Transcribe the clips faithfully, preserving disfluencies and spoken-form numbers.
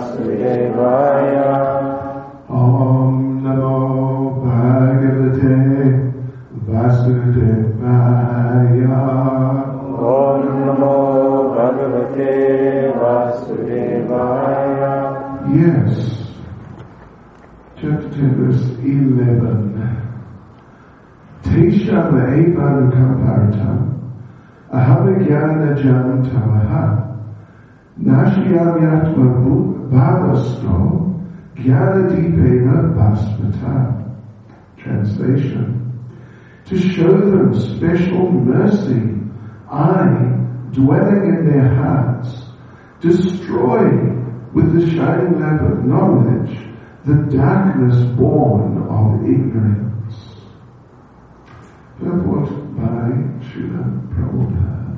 Vasudevaya. Om Namo Bhagavate Vasudevaya. Om Namo Bhagavate Vasudevaya. Yes. Chapter two, verse eleven. Tesham evan kampartam ahamajnana jnanam tamaha nashyam yatma bhavasto jnanadipena bhasmata. Translation: to show them special mercy, I, dwelling in their hearts, destroy with the shining lamp of knowledge the darkness born of ignorance. Purport by Srila Prabhupada.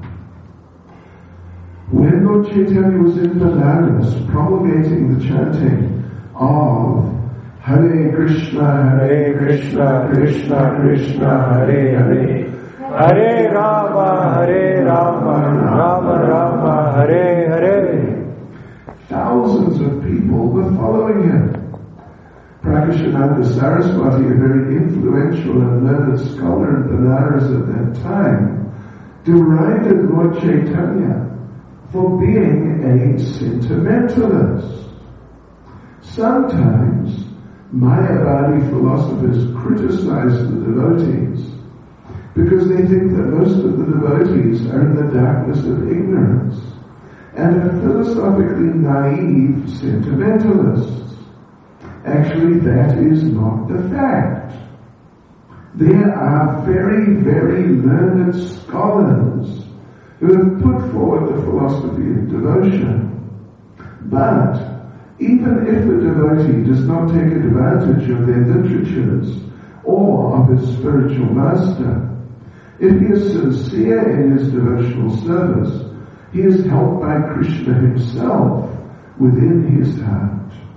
When Lord Chaitanya was in Benares promulgating the chanting of Hare Krishna, Hare Krishna, Krishna Krishna, Hare Hare, Hare Rama, Hare Rama, Rama Rama, Hare Hare. Thousands of people were following him. Prakashananda Saraswati, a very influential and learned scholar in Benares at that time, derided Lord Chaitanya for being a sentimentalist. Sometimes Mayavadi philosophers criticize the devotees because they think that most of the devotees are in the darkness of ignorance and are philosophically naive sentimentalists. Actually, that is not the fact. There are very, very learned scholars who have put forward the philosophy of devotion. But even if the devotee does not take advantage of their literatures or of his spiritual master, if he is sincere in his devotional service, he is helped by Krishna himself within his heart.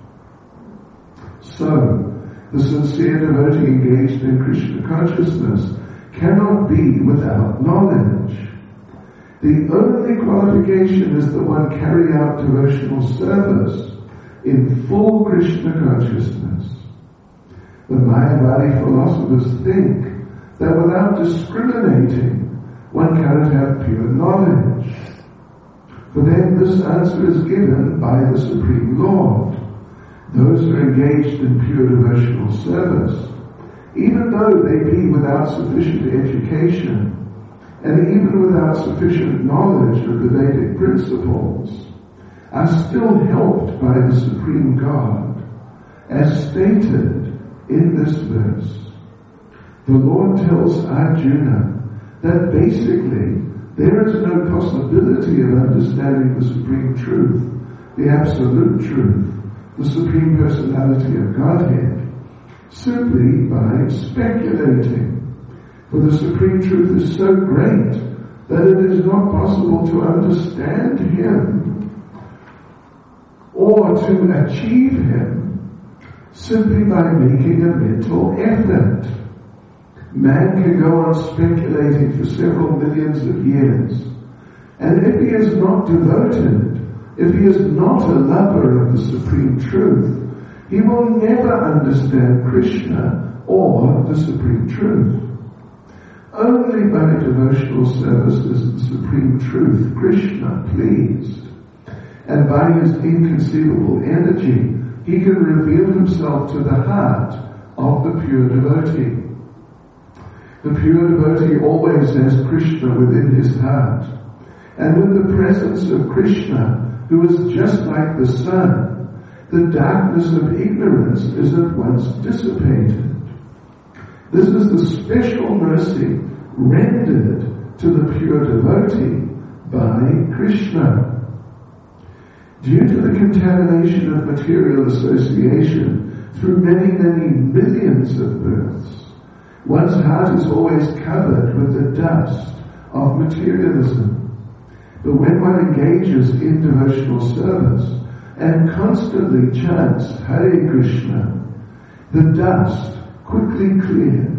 So, the sincere devotee engaged in Krishna consciousness cannot be without knowledge. The only qualification is that one carry out devotional service in full Krishna consciousness. The Mayavadi philosophers think that without discriminating, one cannot have pure knowledge. For them this answer is given by the Supreme Lord. Those who are engaged in pure devotional service, even though they be without sufficient education, and even without sufficient knowledge of the Vedic principles, are still helped by the Supreme God, as stated in this verse. The Lord tells Arjuna that basically there is no possibility of understanding the Supreme Truth, the Absolute Truth, the Supreme Personality of Godhead, simply by speculating. For the Supreme Truth is so great that it is not possible to understand Him or to achieve Him simply by making a mental effort. Man can go on speculating for several millions of years, and if he is not devoted, if he is not a lover of the Supreme Truth, he will never understand Krishna or the Supreme Truth. Only by devotional service is the Supreme Truth, Krishna, pleased. And by his inconceivable energy, he can reveal himself to the heart of the pure devotee. The pure devotee always has Krishna within his heart. And with the presence of Krishna, who is just like the sun, the darkness of ignorance is at once dissipated. This is the special mercy rendered to the pure devotee by Krishna. Due to the contamination of material association through many, many millions of births, one's heart is always covered with the dust of materialism. But when one engages in devotional service and constantly chants Hare Krishna, the dust quickly clears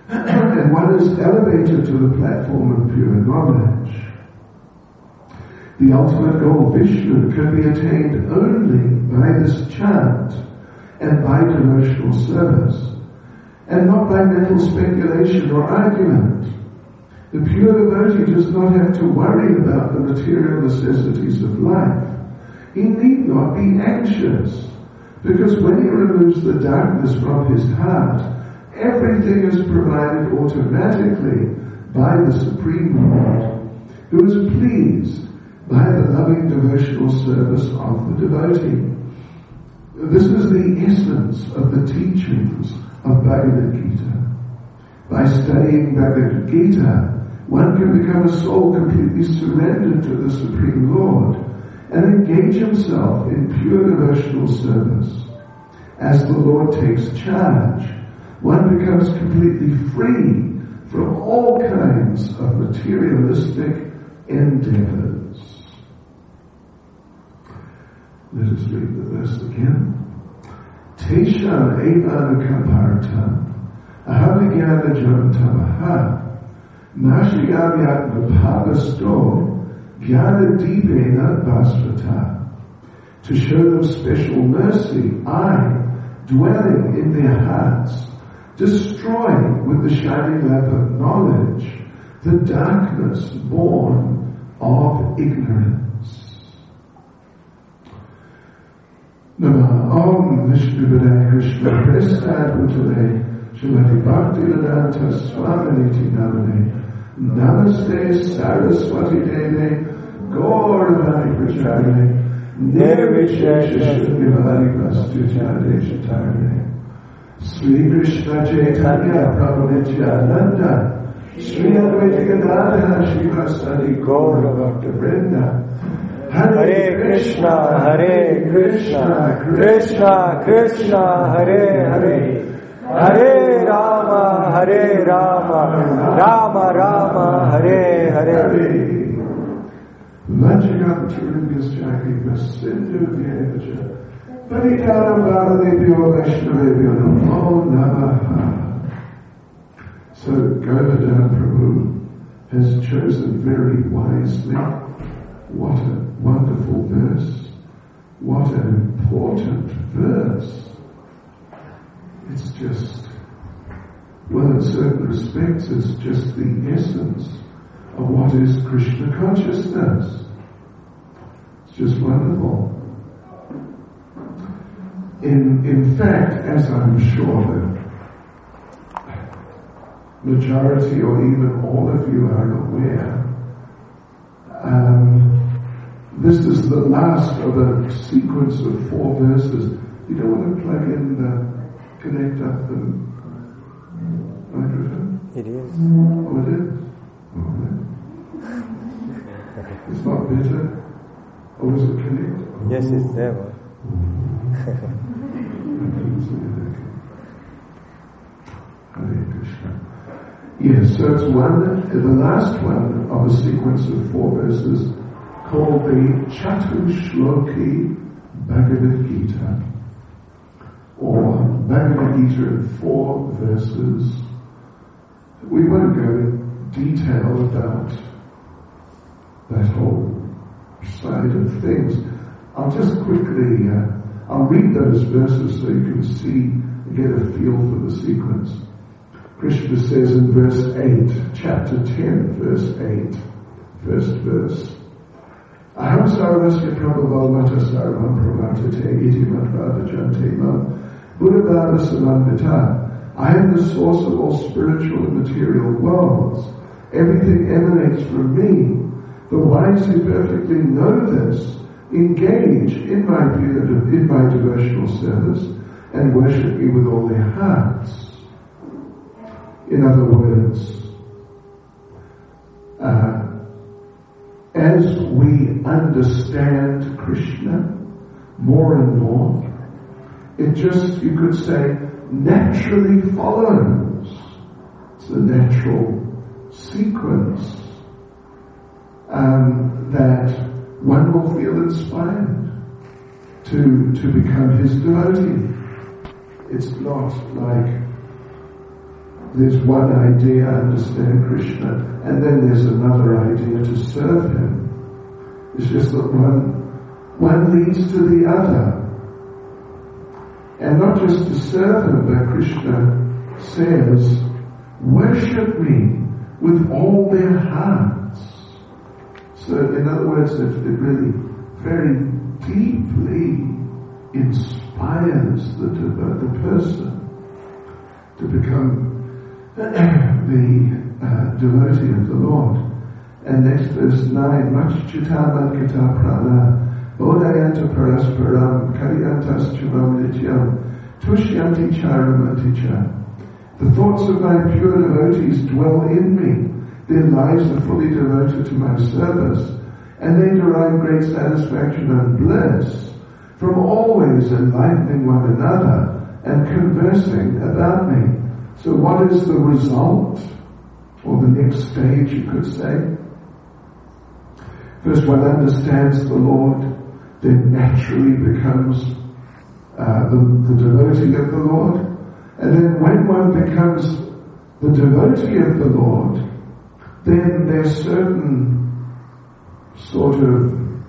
and one is elevated to the platform of pure knowledge. The ultimate goal, Vishnu, can be attained only by this chant and by devotional service, and not by mental speculation or argument. The pure devotee does not have to worry about the material necessities of life. He need not be anxious, because when he removes the darkness from his heart, everything is provided automatically by the Supreme Lord, who is pleased by the loving devotional service of the devotee. This is the essence of the teachings of Bhagavad Gita. By studying Bhagavad Gita, one can become a soul completely surrendered to the Supreme Lord and engage himself in pure devotional service. As the Lord takes charge, one becomes completely free from all kinds of materialistic endeavors. Let us read the verse again. Tesha evana kamparta ahavigyana jantamaha nashigavyatma bhavasto gyana deepena basvata. To show them special mercy, I, dwelling in their hearts, destroy with the shining lamp of knowledge the darkness born of ignorance. Namah Om Vishnu Padaya Krishna Prestad Uttale Srimati Bhaktivedanta Swaminiti Namane Namaste Saraswati Deve Gauravani Pracharine Nirvishesha Shunyavadi Prastutya Deshatarine Sri Krishna Chaitanya Prabhu Nityananda Sri Advaita Gadadhara Srivasadi Gaura Bhakta Vrinda Hare Krishna, Hare Krishna, Krishna Krishna, Hare Hare, Hare Rama, Hare Rama, Rama Rama, Hare Hare. Vajjagam Churungaschaki Vasindhu Vyevaja Parikara Bharadebhyo Vaishnavebhyo Namo Namaha. So Govardhan Prabhu has chosen very wisely. What a wonderful verse. What an important verse. It's just, well, in certain respects, it's just the essence of what is Krishna consciousness. It's just wonderful. In, in fact, as I'm sure the majority or even all of you are aware, um, this is the last of a sequence of four verses. You don't want to plug in the, connect up the microphone? It is. Oh, it is? Oh, it's not better? Or does it connect? Oh. Yes, it's there. Hare Krishna. Yes, so it's one, the last one of a sequence of four verses called the Chatushloki Bhagavad Gita, or Bhagavad Gita in four verses. We won't go in detail about that whole side of things. I'll just quickly, uh, I'll read those verses so you can see and get a feel for the sequence. Krishna says in verse eight, chapter ten, verse eight, first verse, Aham sarvasya prabhavalmata sarvam pravartate iti matvada jante Buddha Samandita. I am the source of all spiritual and material worlds. Everything emanates from me. The wise who perfectly know this engage in my in my devotional service and worship me with all their hearts. In other words, uh, as we understand Krishna more and more, it just, you could say, naturally follows. It's a natural sequence um, that one will feel inspired to, to become his devotee. It's not like there's one idea, understand Krishna, and then there's another idea to serve him. It's just that one, one leads to the other. And not just to serve him, but Krishna says, worship me with all their hearts. So in other words, it, it really very deeply inspires the, the person to become the uh, devotee of the Lord. And next verse nine, Machchitama Kita Prana Bodhayanta Parasparam Karyantas Chumam Nityam Tushyanti Charamanticha. The thoughts of my pure devotees dwell in me. Their lives are fully devoted to my service, and they derive great satisfaction and bliss from always enlightening one another and conversing about me. So what is the result? Or the next stage, you could say. First, one understands the Lord, then naturally becomes uh, the, the devotee of the Lord. And then when one becomes the devotee of the Lord, then there's certain sort of,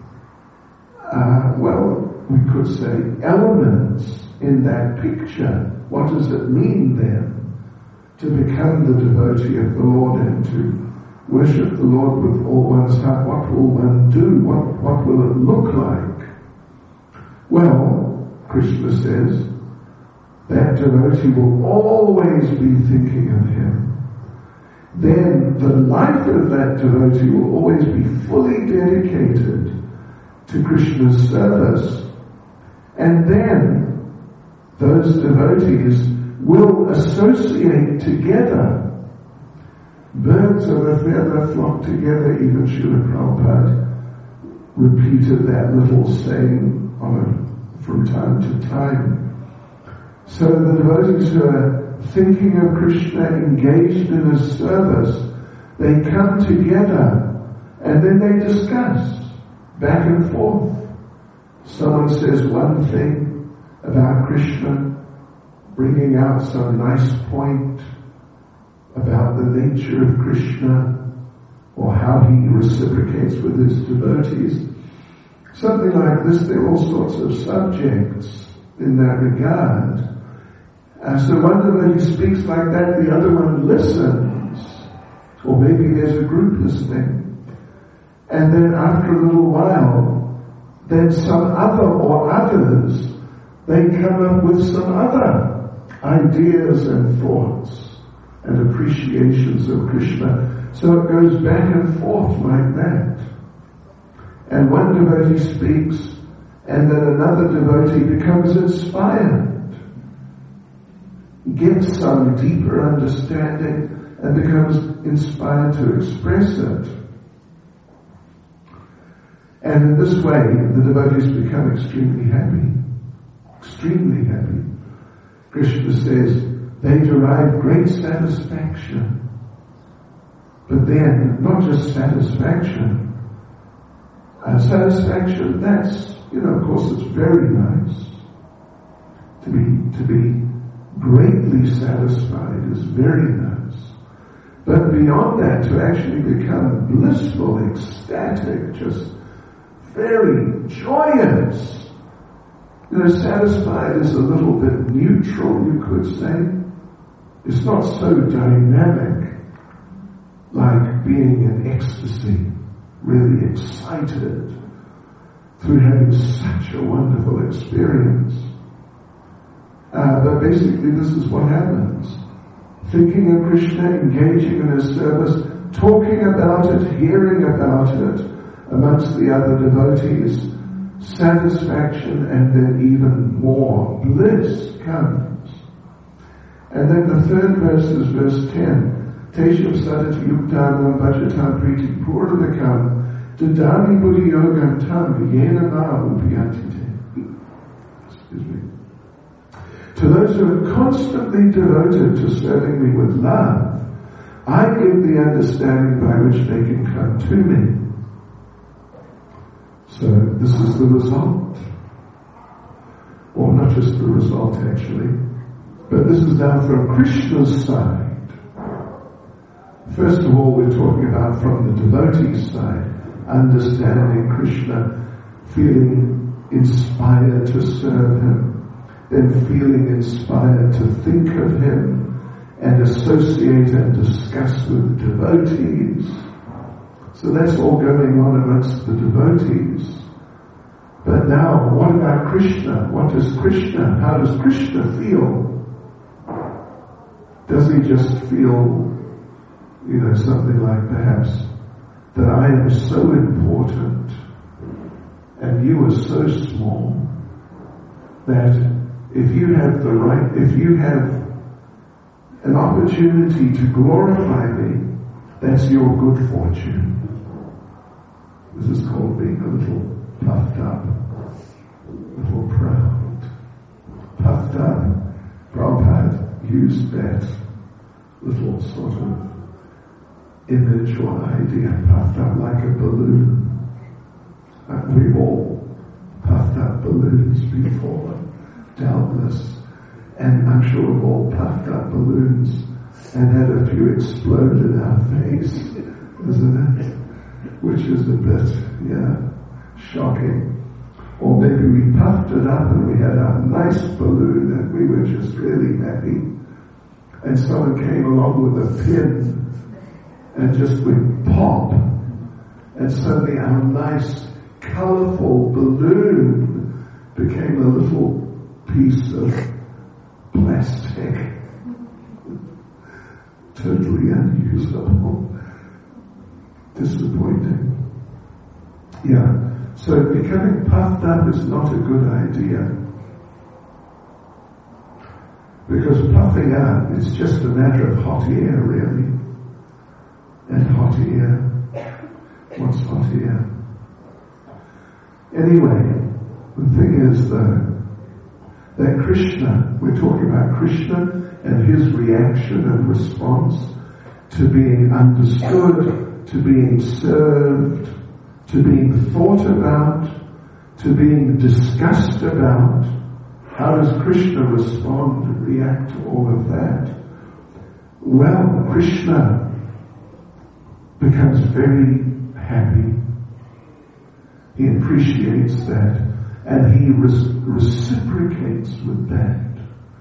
uh, well, we could say elements in that picture. What does it mean then to become the devotee of the Lord and to worship the Lord with all one's heart? What will one do? What, what will it look like? Well, Krishna says, that devotee will always be thinking of him. Then the life of that devotee will always be fully dedicated to Krishna's service. And then those devotees will associate together. Birds of a feather flock together. Even Srila Prabhupada repeated that little saying on a, from time to time. So the devotees who are thinking of Krishna, engaged in his service, they come together and then they discuss back and forth. Someone says one thing about Krishna, bringing out some nice point about the nature of Krishna or how he reciprocates with his devotees. Something like this. There are all sorts of subjects in that regard. And so one devotee speaks like that, the other one listens. Or maybe there's a group listening. And then after a little while, then some other or others, they come up with some other ideas and thoughts and appreciations of Krishna. So it goes back and forth like that. And one devotee speaks, and then another devotee becomes inspired, gets some deeper understanding, and becomes inspired to express it. And in this way, the devotees become extremely happy. Extremely happy. Krishna says they derive great satisfaction. But then, not just satisfaction. Uh, satisfaction, that's, you know, of course it's very nice. To be, to be greatly satisfied is very nice. But beyond that, to actually become blissful, ecstatic, just very joyous. You know, satisfied is a little bit neutral, you could say. It's not so dynamic like being in ecstasy, really excited through having such a wonderful experience. Uh, but basically this is what happens. Thinking of Krishna, engaging in his service, talking about it, hearing about it amongst the other devotees, satisfaction and then even more bliss comes. And then the third verse is verse ten. Teshav sadati yuktanam bhajatam priti purnamikam dadami buddhi yogam tam yena ma upiyantite. Excuse me. To those who are constantly devoted to serving me with love, I give the understanding by which they can come to me. So this is the result. Or not just the result actually, but this is now from Krishna's side. First of all, we're talking about from the devotee's side. understanding Krishna, feeling inspired to serve him, then feeling inspired to think of him and associate and discuss with devotees. So that's all going on amongst the devotees. But now, what about Krishna? What does Krishna, how does Krishna feel? Does he just feel, you know, something like perhaps that I am so important and you are so small that if you have the right, if you have an opportunity to glorify me, that's your good fortune. This is called being a little puffed up, a little proud. Puffed up. Prabhupada used that little sort of image or idea, puffed up like a balloon. And we've all puffed up balloons before, doubtless. And I'm sure we've all puffed up balloons and had a few explode in our face, isn't it? Which is a bit, yeah, shocking. Or maybe we puffed it up and we had a nice balloon and we were just really happy. And someone came along with a pin and just went pop. And suddenly our nice, colorful balloon became a little piece of plastic. Totally unusable. Disappointing. Yeah. So becoming puffed up is not a good idea. Because puffing up is just a matter of hot air, really. And hot air. What's hot air? Anyway, the thing is though, that Krishna, we're talking about Krishna and his reaction and response to being understood, to being served, to being thought about, to being discussed about. How does Krishna respond and react to all of that? Well, Krishna becomes very happy. He appreciates that and he res- reciprocates with that.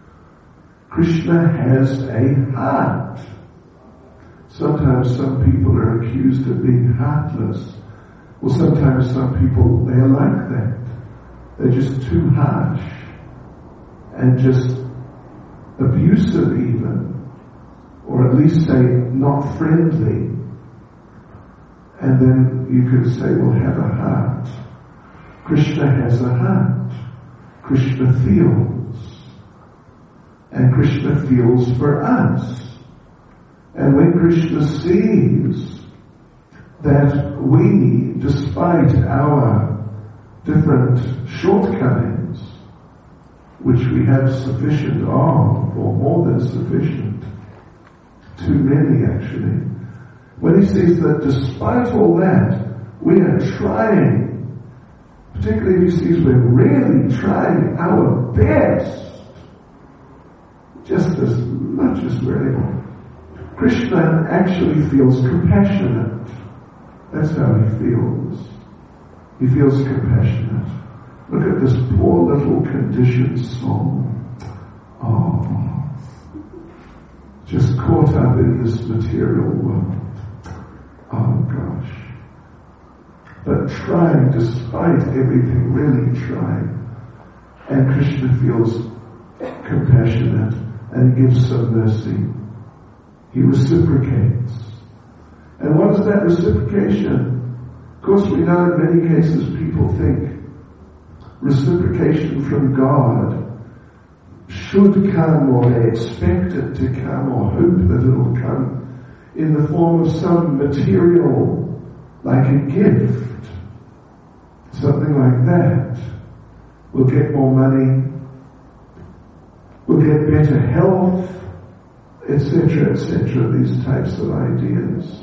Krishna has a heart. Sometimes some people are accused of being heartless. Well, sometimes some people, they are like that. They're just too harsh and just abusive even, or at least say not friendly. And then you could say, well, have a heart. Krishna has a heart. Krishna feels. And Krishna feels for us. And when Krishna sees that we, despite our different shortcomings, which we have sufficient of, or more than sufficient, too many actually, when he sees that despite all that, we are trying, particularly if he sees we're really trying our best, just as much as we're able, Krishna actually feels compassionate. That's how he feels. He feels compassionate. Look at this poor little conditioned soul. Oh, just caught up in this material world. Oh gosh. But trying, despite everything, really trying. And Krishna feels compassionate and gives some mercy. He reciprocates. And what is that reciprocation? Of course, we know in many cases people think reciprocation from God should come, or they expect it to come, or hope that it will come in the form of some material, like a gift, something like that. We'll get more money, we'll get better health, et cetera, et cetera, these types of ideas.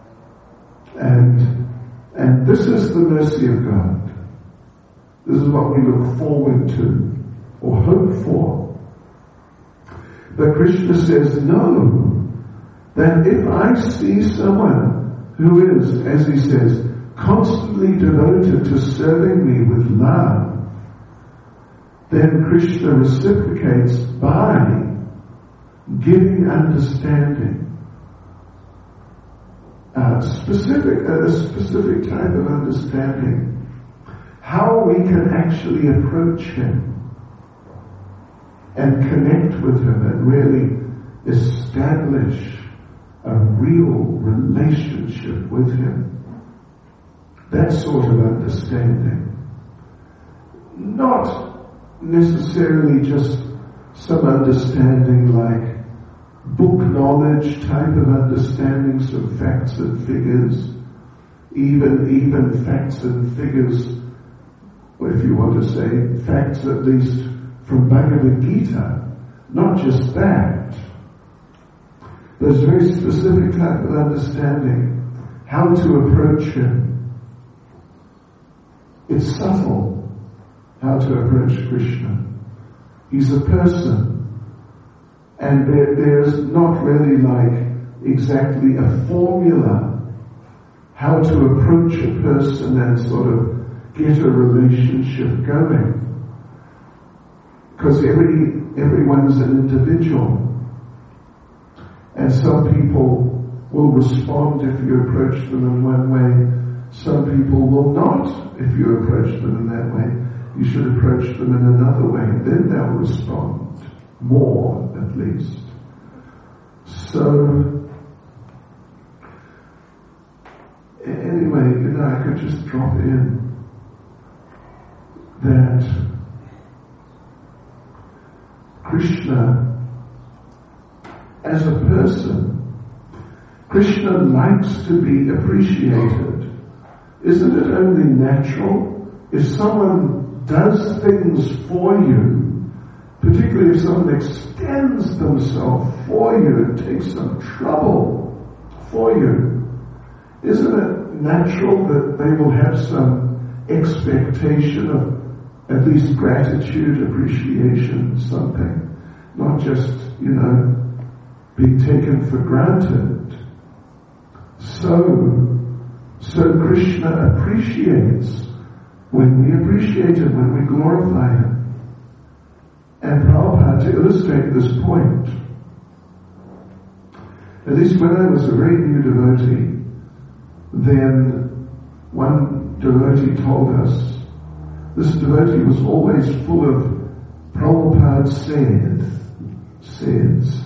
And and this is the mercy of God. This is what we look forward to or hope for. But Krishna says, no, that if I see someone who is, as he says, constantly devoted to serving me with love, then Krishna reciprocates by giving understanding. A specific, a specific type of understanding. How we can actually approach him and connect with him and really establish a real relationship with him. That sort of understanding. Not necessarily just some understanding like book knowledge type of understanding, some facts and figures, even, even facts and figures, or if you want to say facts at least from Bhagavad Gita, not just that. There's a very specific type of understanding how to approach him. It's subtle how to approach Krishna. He's a person. And there, there's not really like exactly a formula how to approach a person and sort of get a relationship going. Because every, everyone's an individual. And some people will respond if you approach them in one way. Some people will not if you approach them in that way. You should approach them in another way. Then they'll respond. More, at least. So, anyway, you know, I could just drop in that Krishna, as a person, Krishna likes to be appreciated. Isn't it only natural? If someone does things for you, particularly if someone extends themselves for you and takes some trouble for you, isn't it natural that they will have some expectation of at least gratitude, appreciation, something, not just, you know, being taken for granted. So, so Krishna appreciates when we appreciate him, when we glorify him. And Prabhupada, to illustrate this point, at least when I was a very new devotee, then one devotee told us, this devotee was always full of Prabhupada said, says.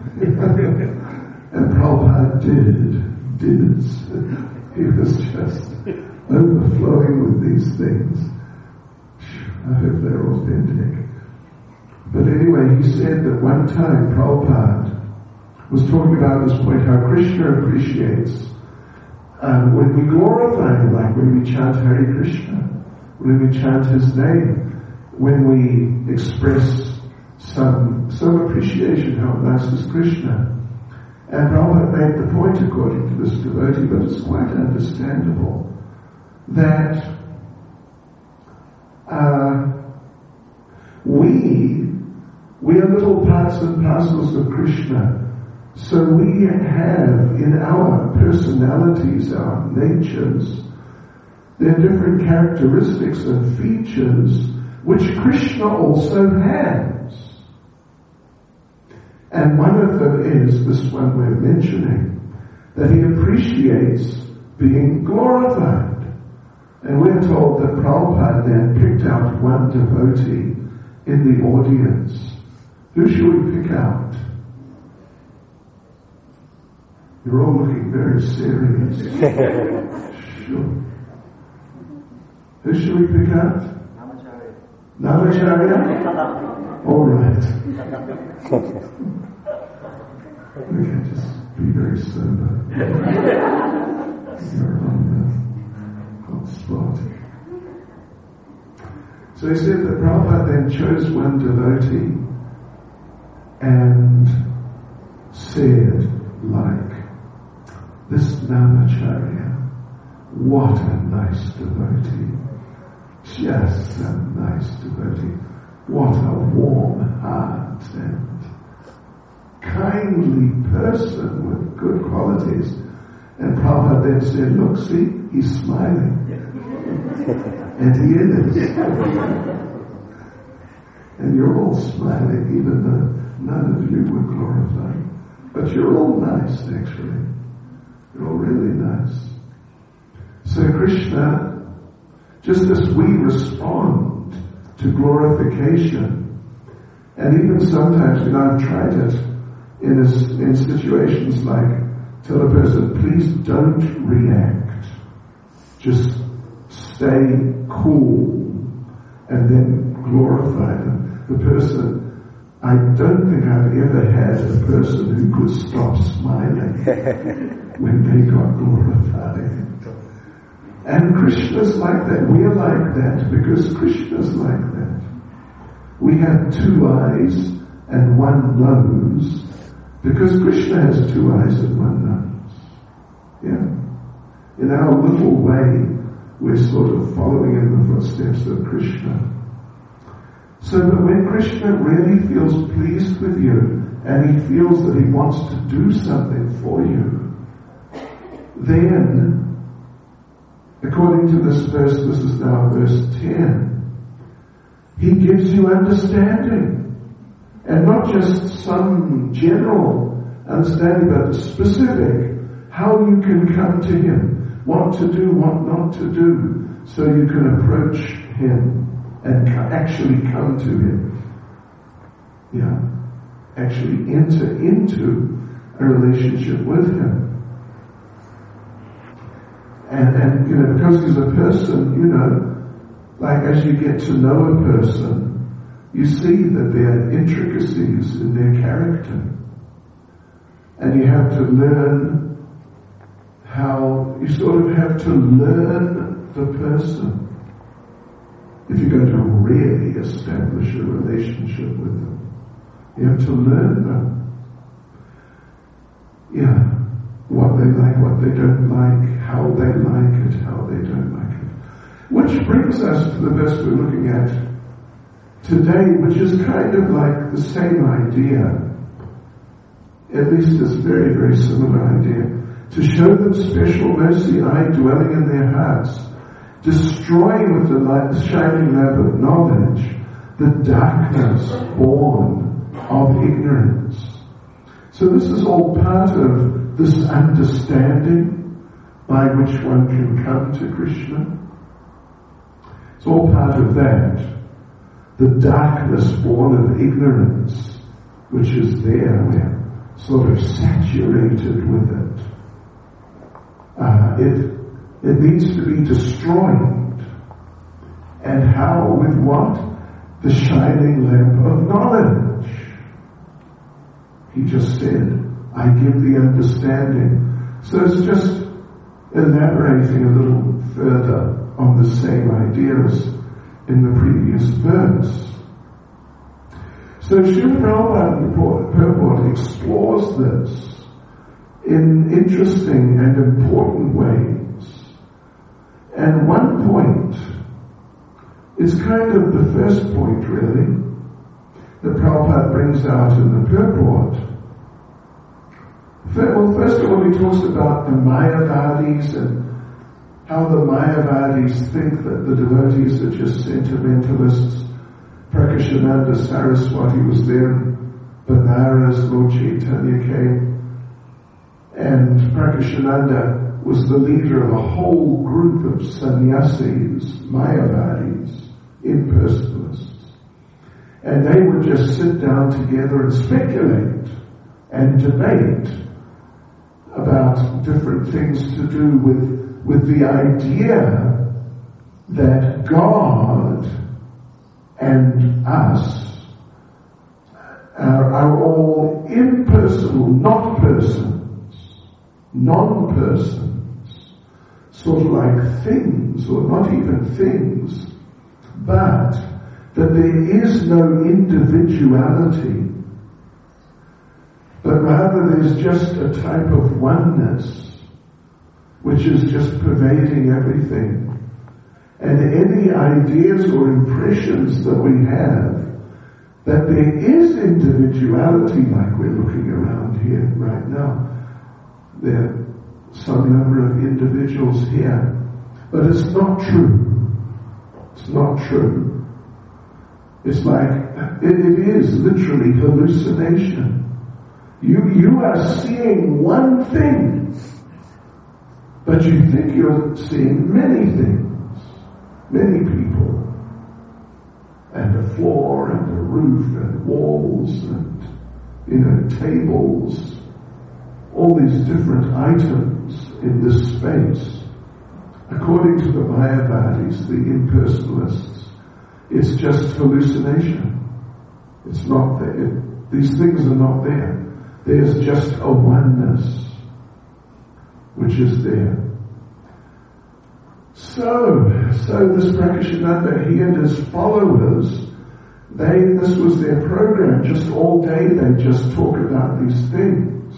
And Prabhupada did, did. He was just overflowing with these things. I hope they're authentic. But anyway, he said that one time Prabhupada was talking about this point, how Krishna appreciates um, when we glorify him, like when we chant Hare Krishna, when we chant his name, when we express some some appreciation, how nice is Krishna. And Prabhupada made the point, according to this devotee, but it's quite understandable, that uh, we We are little parts and parcels of Krishna. So we have in our personalities, our natures, there are different characteristics and features which Krishna also has. And one of them is this one we're mentioning, that he appreciates being glorified. And we're told that Prabhupada then picked out one devotee in the audience. Who should we pick out? You're all looking very serious. Sure. Who should we pick out? Namacharya. Namacharya? All right. We can just be very sober. You're on the hot spot. So he said that Prabhupada then chose one devotee and said, like, this Namacharya, what a nice devotee. Just a nice devotee. What a warm heart and kindly person with good qualities. And Prabhupada then said, look, see, he's smiling. And he is. And you're all smiling, even though none of you were glorified. But you're all nice, actually. You're all really nice. So Krishna, just as we respond to glorification, and even sometimes, you know, I've tried it in, a, in situations like, tell a person, please don't react. Just stay cool and then glorify them. The person, I don't think I've ever had a person who could stop smiling when they got glorified. And Krishna's like that. We're like that because Krishna's like that. We have two eyes and one nose because Krishna has two eyes and one nose. Yeah. In our little way, we're sort of following in the footsteps of Krishna. So that when Krishna really feels pleased with you and he feels that he wants to do something for you, then, according to this verse, this is now verse ten, he gives you understanding. And not just some general understanding, but specific, how you can come to him, what to do, what not to do, so you can approach him and actually come to him. Yeah. Actually enter into a relationship with him. And, and, you know, because he's a person, you know, like as you get to know a person, you see that there are intricacies in their character. And you have to learn how, you sort of have to learn the person if you're going to really establish a relationship with them. You have to learn them. Yeah. What they like, what they don't like, how they like it, how they don't like it. Which brings us to the verse we're looking at today, which is kind of like the same idea. At least it's a very, very similar idea. To show them special mercy, I dwelling in their hearts, destroying with the light, the shining lamp of knowledge, the darkness born of ignorance. So this is all part of this understanding by which one can come to Krishna. It's all part of that. The darkness born of ignorance, which is there, we're sort of saturated with it. Uh, it it needs to be destroyed. And how? With what? The shining lamp of knowledge. He just said, I give the understanding. So it's just elaborating a little further on the same ideas in the previous verse. So Srila Prabhupada in the purport explores this in interesting and important ways. And one point is kind of the first point, really, that Prabhupada brings out in the purport. Well, first of all, he talks about the Mayavadis and how the Mayavadis think that the devotees are just sentimentalists. Prakashananda Saraswati was there, Banaras, Lord Chaitanya came, and Prakashananda was the leader of a whole group of sannyasis, Mayavadis, impersonalists. And they would just sit down together and speculate and debate about different things to do with, with the idea that God and us are, are all impersonal, not persons, non-persons, sort of like things, or not even things, but that there is no individuality, but rather there's just a type of oneness which is just pervading everything. And any ideas or impressions that we have that there is individuality, like we're looking around here right now, there are some number of individuals here But it's not true. It's not true. It's like, it, it is literally hallucination. You, you are seeing one thing, but you think you're seeing many things, many people, and a floor, and a roof, and walls, and, you know, tables, all these different items in this space. According to the Mayavadis, the impersonalists, it's just hallucination. It's not there. It, these things are not there. There's just a oneness which is there. So, so this Prakashananda, he and his followers, they, this was their program. Just all day they just talk about these things.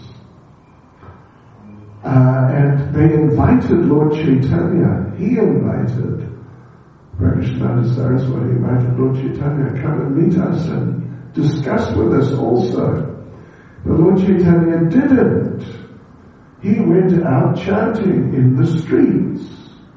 Uh, and they invited Lord Chaitanya. He invited Prakashananda Saraswati, invited Lord Chaitanya, come and meet us and discuss with us also. But Lord Chaitanya didn't. He went out chanting in the streets.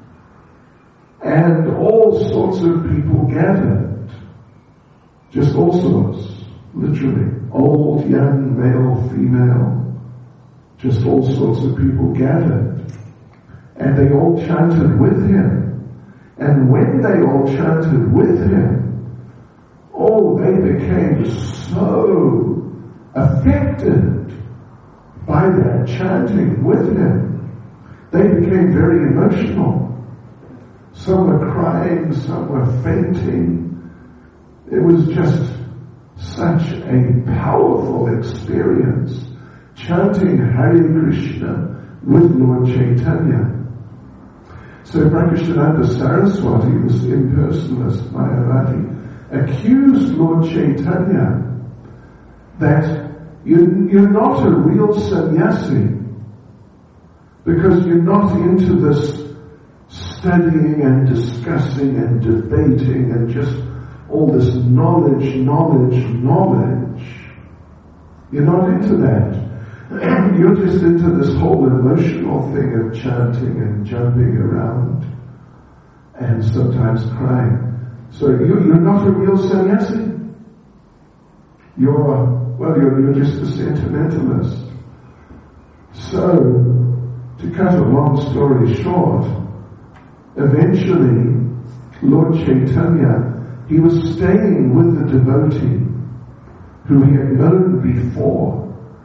And all sorts of people gathered. Just all sorts, literally. Old, young, male, female. Just all sorts of people gathered. And they all chanted with him. And when they all chanted with him, oh, they became so affected by that chanting with him. They became very emotional. Some were crying, some were fainting. It was just such a powerful experience, chanting Hare Krishna with Lord Chaitanya. So Prakashananda Saraswati, this impersonalist Mayavadi, accused Lord Chaitanya that you, you're not a real sannyasi because you're not into this studying and discussing and debating and just all this knowledge, knowledge, knowledge. You're not into that. You're just into this whole emotional thing of chanting and jumping around and sometimes crying. So you, you're not a real sannyasi. You're, well, you're, you're just a sentimentalist. So, to cut a long story short, eventually, Lord Chaitanya, he was staying with the devotee who he had known before.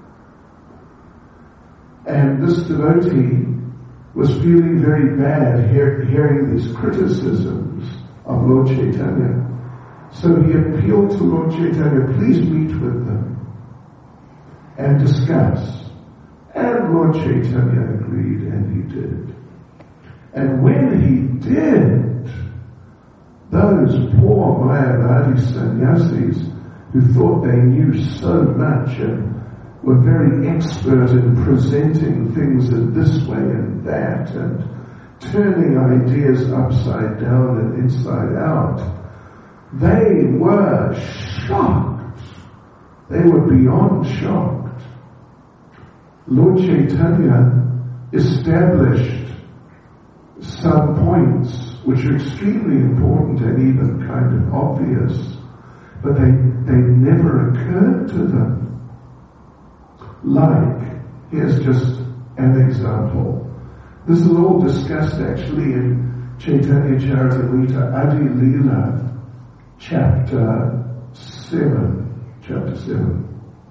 And this devotee was feeling very bad hear, hearing these criticisms of Lord Chaitanya. So he appealed to Lord Chaitanya, please meet with them and discuss. And Lord Chaitanya agreed, and he did. And when he did, those poor Mayavadi sannyasis who thought they knew so much and were very expert in presenting things in this way and that and turning ideas upside down and inside out, they were shocked. They were beyond shocked. Lord Chaitanya established some points which are extremely important and even kind of obvious, but they, they never occurred to them. Like, here's just an example. This is all discussed actually in Chaitanya Charitamrita Adi Leela, chapter seven. Chapter seven.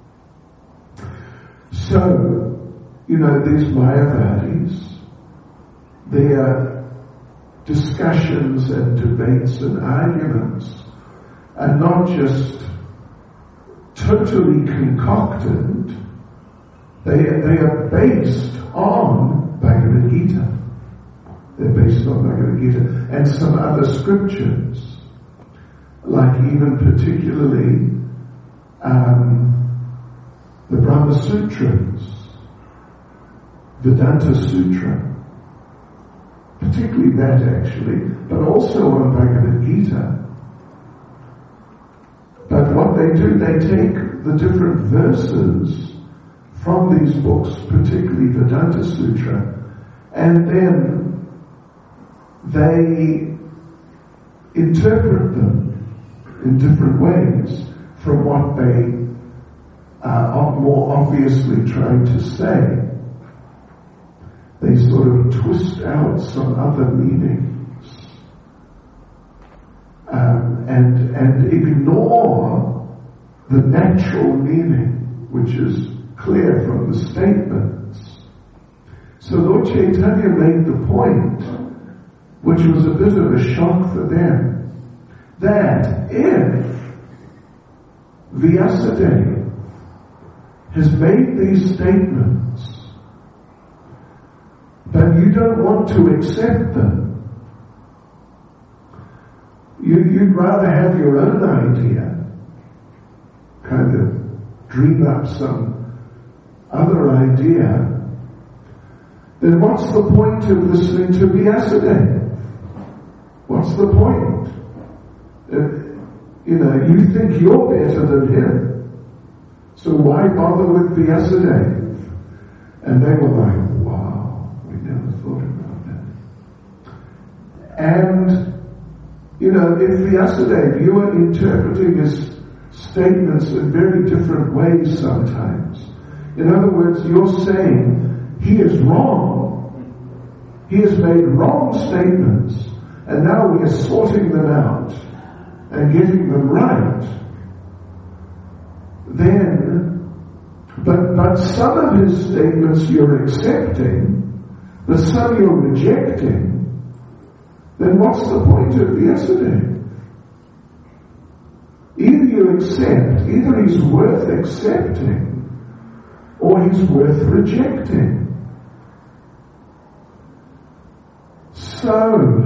So, you know, these Mayavadis, their discussions and debates and arguments are not just totally concocted. They, they are based on Bhagavad Gita. They're based on Bhagavad Gita and some other scriptures, like even particularly um, the Brahma Sutras, Vedanta Sutra, particularly that actually, but also on Bhagavad Gita. But what they do, they take the different verses from these books, particularly Vedanta Sutra, and then they interpret them in different ways from what they are more obviously trying to say. They sort of twist out some other meanings um, and, and ignore the natural meaning, which is clear from the statements. So Lord Chaitanya made the point, which was a bit of a shock for them, that if Vyasadeva has made these statements, but you don't want to accept them, you, you'd rather have your own idea, kind of dream up some other idea, then what's the point of listening to Vyasadeva? What's the point? Uh, you know, you think you're better than him, so why bother with Vyasadeva? And they were like, wow, we never thought about that. And, you know, if Vyasadeva, you are interpreting his statements in very different ways sometimes. In other words, you're saying he is wrong. He has made wrong statements, and now we are sorting them out and getting them right. Then, but, but some of his statements you're accepting, but some you're rejecting, then what's the point of Vyasadeva? Either you accept, either he's worth accepting, or he's worth rejecting. So,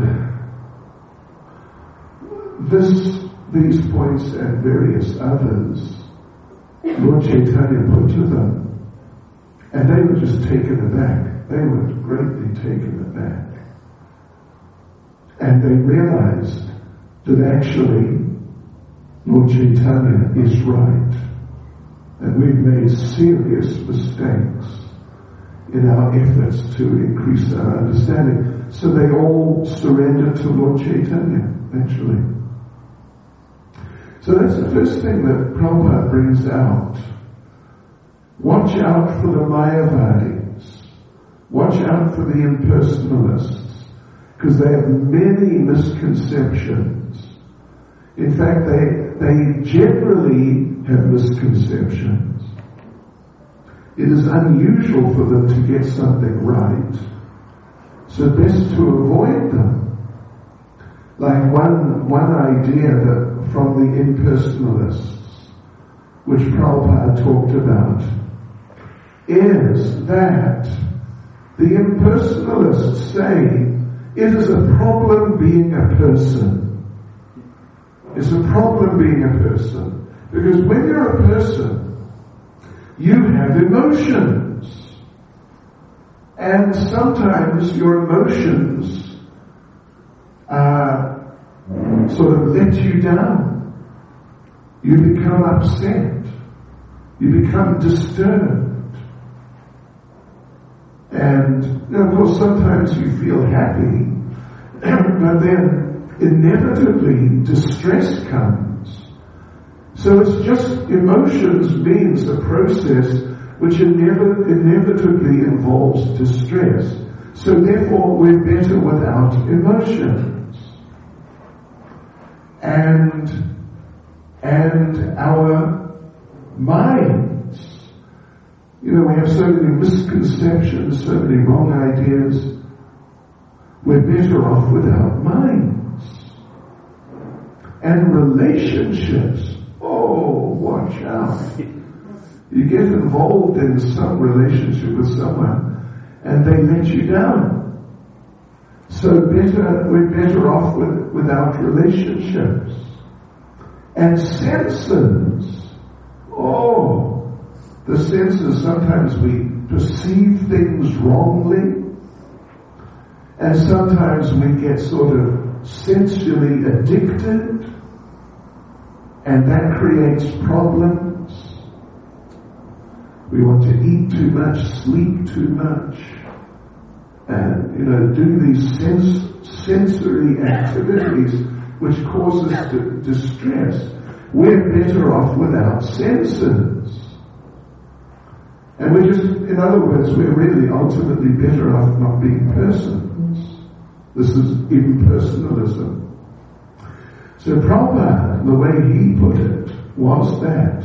this, these points and various others, Lord Chaitanya put to them, and they were just taken aback. They were greatly taken aback. And they realized that actually Lord Chaitanya is right, and we've made serious mistakes in our efforts to increase our understanding. So they all surrendered to Lord Chaitanya, eventually. So that's the first thing that Prabhupada brings out. Watch out for the Mayavadis. Watch out for the impersonalists, because they have many misconceptions. In fact, they, they generally have misconceptions. It is unusual for them to get something right, so best to avoid them. Like one, one idea that from the impersonalists, which Prabhupada talked about, is that the impersonalists say it is a problem being a person. It's a problem being a person. Because when you're a person, you have emotions. And sometimes your emotions uh, sort of let you down. You become upset. You become disturbed. And you know, of course sometimes you feel happy, but then inevitably distress comes. So it's just emotions means a process which inev- inevitably involves distress. So therefore we're better without emotions. And, and our minds, you know, we have so many misconceptions, so many wrong ideas. We're better off without minds. And relationships, oh, watch out. You get involved in some relationship with someone and they let you down. So better, we're better off with, without relationships. And senses, oh, the senses, sometimes we perceive things wrongly, and sometimes we get sort of sensually addicted, and that creates problems. We want to eat too much, sleep too much, and, you know, do these sense sensory activities which cause us to distress. We're better off without senses. And we're just, in other words, we're really ultimately better off not being persons. This is impersonalism. So Prabhupada, the way he put it, was that,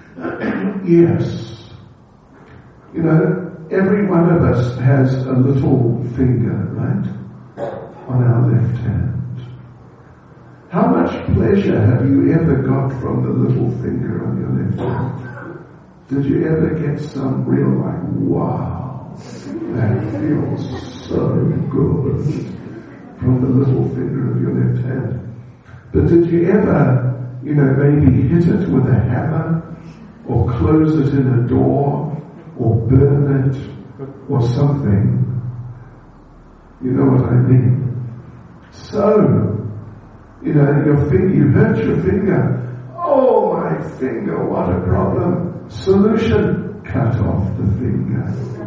yes, you know, every one of us has a little finger, right, on our left hand. How much pleasure have you ever got from the little finger on your left hand? Did you ever get some real like, wow, that feels so good from the little finger of your left hand? But did you ever, you know, maybe hit it with a hammer, or close it in a door, or burn it, or something? You know what I mean? So, you know, your finger, you hurt your finger. Oh, my finger, what a problem. Solution, cut off the finger.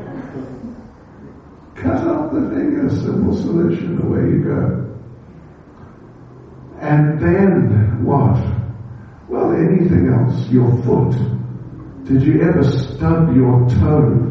Cut off the finger, simple solution, away you go. And then what? Well, anything else, your foot. Did you ever stub your toe?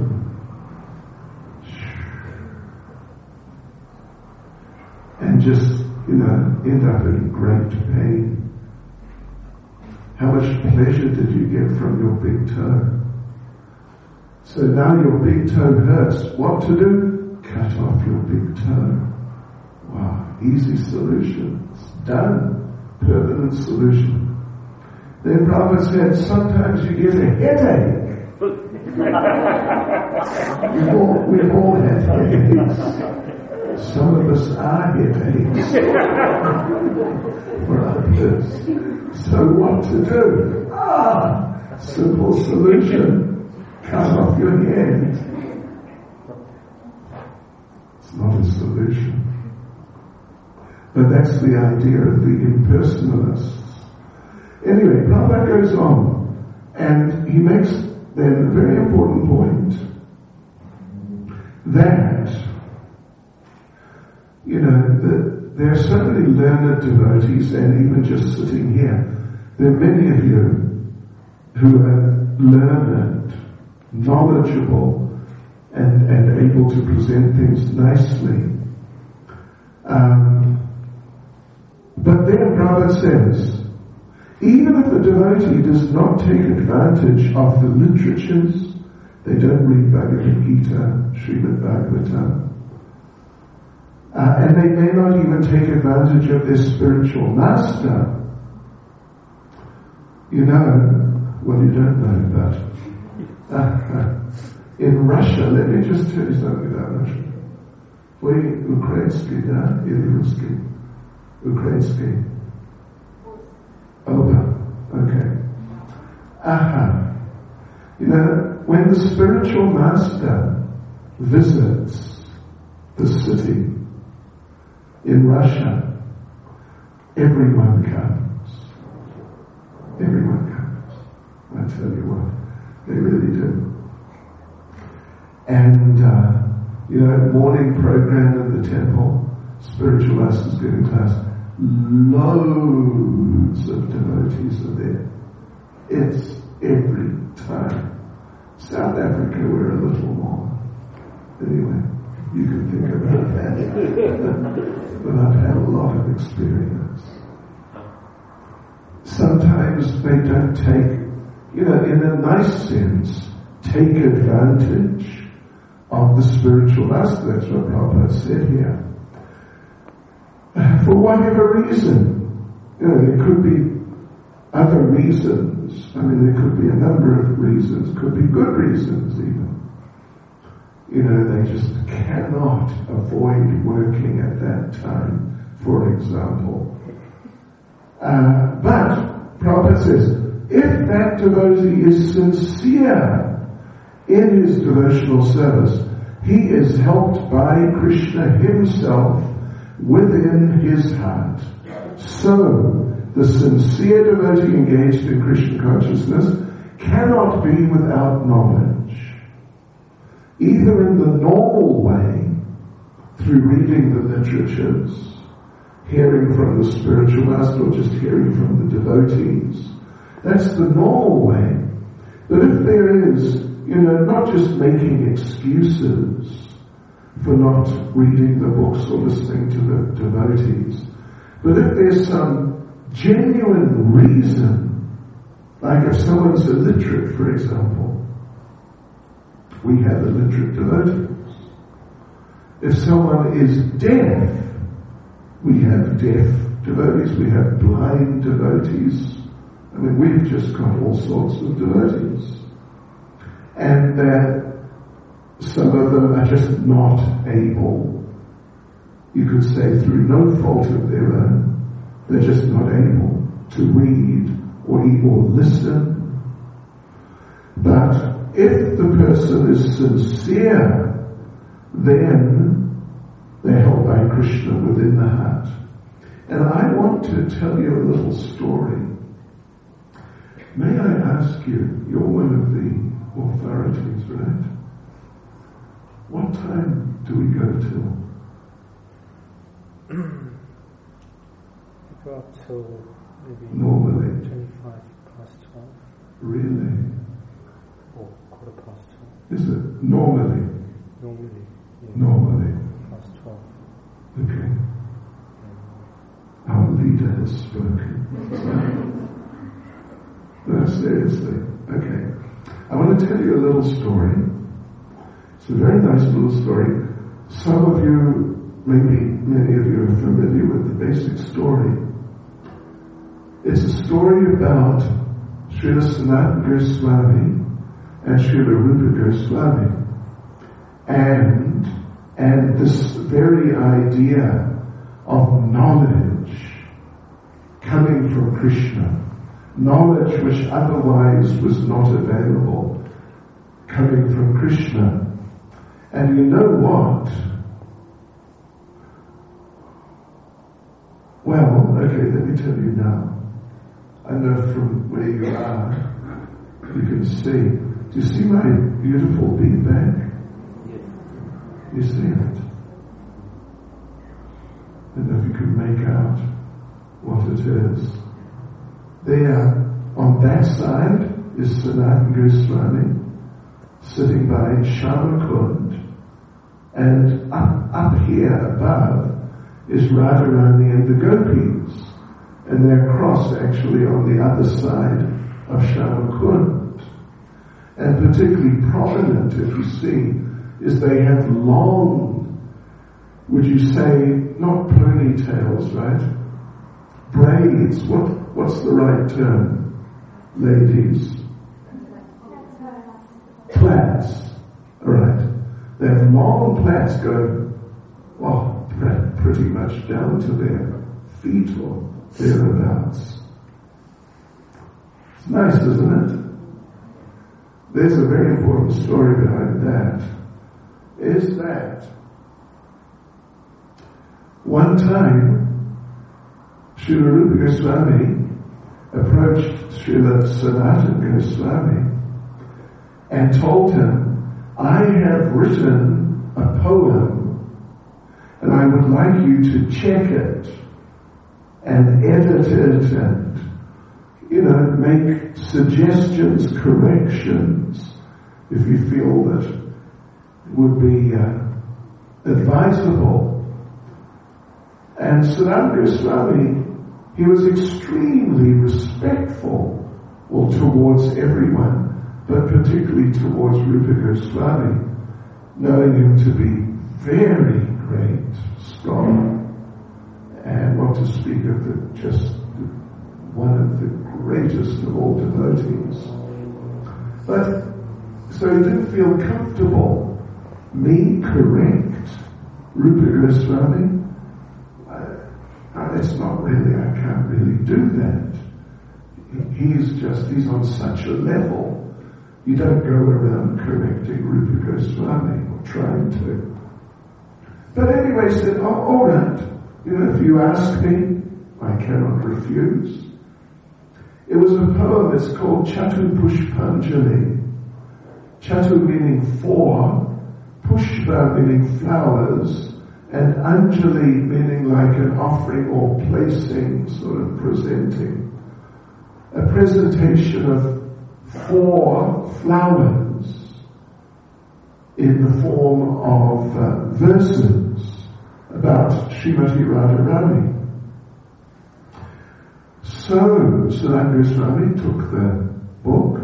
And just, you know, end up in great pain. How much pleasure did you get from your big toe? So now your big toe hurts. What to do? Cut off your big toe. Wow, easy solution. It's done. Permanent solution. Then Prabhupada said, sometimes you get a headache. we've, all, we've all had headaches. Some of us are headaches for others. So what to do? Ah, simple solution. Cut off your head. It's not a solution. But that's the idea of the impersonalists. Anyway, Prabhupada goes on, and he makes then a very important point that, you know, that there are so many learned devotees, and even just sitting here, there are many of you who are learned, knowledgeable, and, and able to present things nicely. Um, but then Prabhupada says, even if the devotee does not take advantage of the literatures, they don't read Bhagavad Gita, Srimad Bhagavatam, uh, and they may not even take advantage of their spiritual master. You know, well you don't know, but uh, in Russia, let me just tell you something about Russia. Вы украинский, да, или русский? Ukrainsky. Oba. Okay. Aha. You know, when the spiritual master visits the city in Russia, everyone comes. Everyone comes. I tell you what, they really do. And, uh, you know, morning program in the temple, spiritual masters giving class, loads of devotees are there. It's every time. South Africa, we're a little more. Anyway, you can think about that. But I've had a lot of experience. Sometimes they don't take, you know, in a nice sense, take advantage of the spiritual master. That's what Prabhupada said here. For whatever reason, you know, there could be other reasons. I mean, there could be a number of reasons. Could be good reasons even. You know, they just cannot avoid working at that time, for example. Uh, but Prabhupada says, if that devotee is sincere in his devotional service, he is helped by Krishna himself within his heart. So, the sincere devotee engaged in Krishna consciousness cannot be without knowledge, either in the normal way, through reading the literatures, hearing from the spiritual master or just hearing from the devotees. That's the normal way. But if there is, you know, not just making excuses for not reading the books or listening to the devotees, but if there's some genuine reason, like if someone's illiterate, for example, we have illiterate devotees. If someone is deaf, we have deaf devotees, we have blind devotees. I mean, we've just got all sorts of devotees. And that some of them are just not able, you could say through no fault of their own, they're just not able to read or even listen. But if the person is sincere, then they're held by Krishna within the heart. And I want to tell you a little story. May I ask you, you're one of the authorities, right? What time do we go till? We go up till maybe normally twenty-five past twelve. Really? Or quarter past twelve. Is it normally? Normally. Yeah. Normally. Past twelve. Okay. Our leader has spoken. No, seriously. Okay. I want to tell you a little story. It's a very nice little story. Some of you, maybe many of you are familiar with the basic story. It's a story about Srila Sanatana Goswami and Srila Rupa Goswami. And, and this very idea of knowledge coming from Krishna, knowledge which otherwise was not available, coming from Krishna. And you know what? Well, okay, let me tell you now. I know from where you are, you can see. Do you see my beautiful bead bag? Yes. You see it? I don't know if you can make out what it is. There, on that side, is Sanatana Goswami, sitting by Shamakund, and up, up here above is Radharani and the Gopis, and they're crossed actually on the other side of Shamakund. And particularly prominent, if you see, is they have long, would you say, not ponytails, right? Braids. What, what's the right term, ladies? Plaits. All right. They have long plaits going, well, pretty much down to their feet or thereabouts. It's nice, isn't it? There's a very important story behind that. Is that one time Srila Rupa Goswami approached Srila Sanatana Goswami and told him, I have written a poem and I would like you to check it and edit it and, you know, make suggestions, corrections, if you feel that it would be uh, advisable. And Sanatana Goswami, he was extremely respectful, well, towards everyone, but particularly towards Rupa Goswami, knowing him to be very great scholar, and what to speak of the, just one of the greatest of all devotees. But, so he didn't feel comfortable. Me correct Rupa Goswami? Uh, it's not really, I can't really do that. He's just, he's on such a level. You don't go around correcting Rupa Goswami or trying to. But anyway, he said, oh, all right. You know, if you ask me, I cannot refuse. It was a poem, it's called Chatu Pushpanjali. Chatu meaning four, Pushpa meaning flowers, and Anjali meaning like an offering or placing, sort of presenting. A presentation of four flowers in the form of uh, verses about Srimati Radharani. So Sanat Goswami took the book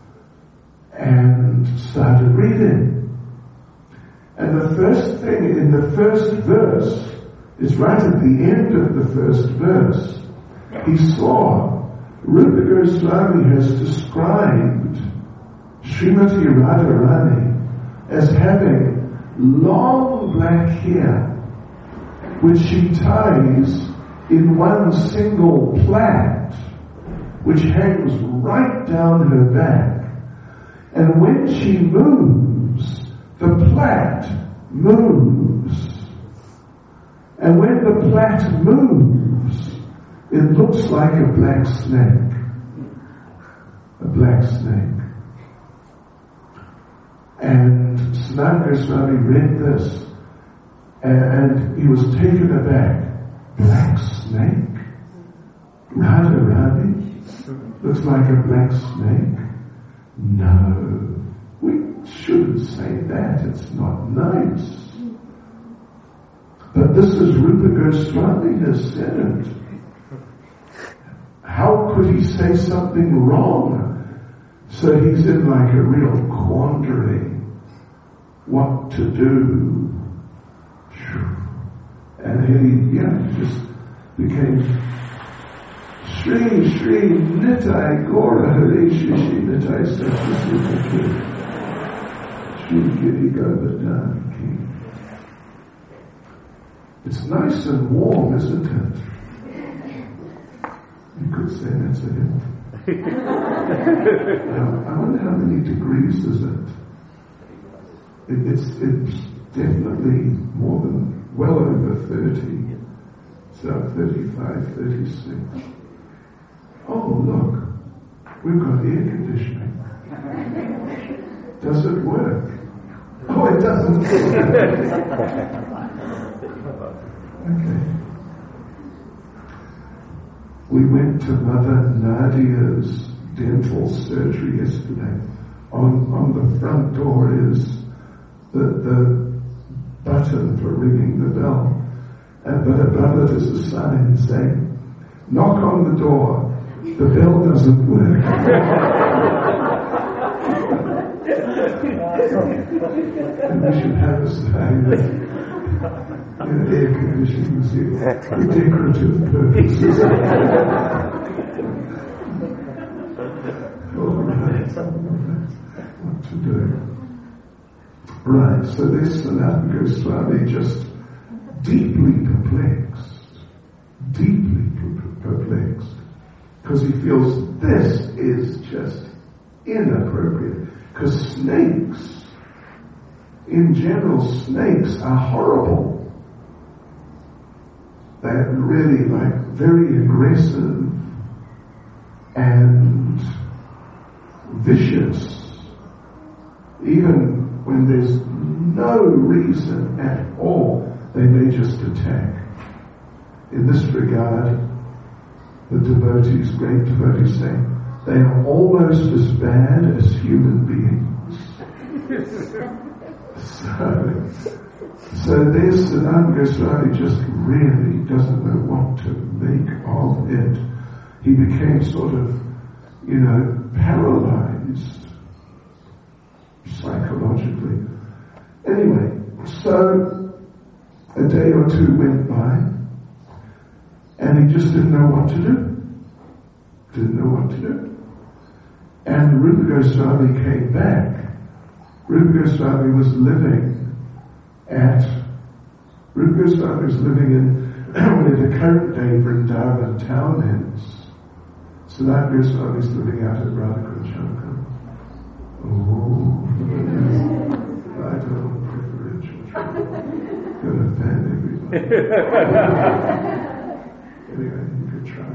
and started reading. And the first thing in the first verse is right at the end of the first verse. He saw Rupa Goswami has described Srimati Radharani as having long black hair which she ties in one single plait which hangs right down her back. And when she moves, the plait moves. And when the plait moves, it looks like a black snake. A black snake. And Sanat Goswami read this, and he was taken aback. Black snake? Radharani? Looks like a black snake? No, we shouldn't say that. It's not nice. But this is Rupa Goswami has said it. How could he say something wrong? So he's in like a real quandary. What to do? And he, yeah, just became Shri Shri Nitai Gora Hare Shri Nitai Satyasita Shri Giri Govardhan King. It's nice and warm, isn't it? You could say that's a hint. Now, I wonder how many degrees is it? it it's, it's definitely more than, well over thirty. It's about thirty-five, thirty-six. Oh, look, we've got air conditioning. Does it work? Oh, it doesn't. Okay. We went to Mother Nadia's dental surgery yesterday. On, on the front door is the, the button for ringing the bell. And, but above it is a sign saying, knock on the door. The bell doesn't work. And we should have a sign that in air conditioning for decorative purposes. All right. What to do? Right, so this Sanat Goswami just deeply perplexed. Deeply perplexed. Because he feels this is just inappropriate. Because snakes, in general, snakes are horrible. They're really like very aggressive and vicious. Even when there's no reason at all, they may just attack. In this regard, the devotees, great devotees say, they are almost as bad as human beings. so, so there's Sanat Goswami just really doesn't know what to make of it. He became sort of, you know, paralyzed psychologically. Anyway, so a day or two went by, and he just didn't know what to do. Didn't know what to do. And Rupa Goswami came back. Rupa Goswami was living at, Rupa Goswami was living in where the current day Vrindavan town is. Sanat Goswami is living out at Radhakrishna. Oh, I don't preferential treatment. Gonna offend everybody. Anyway, you could try.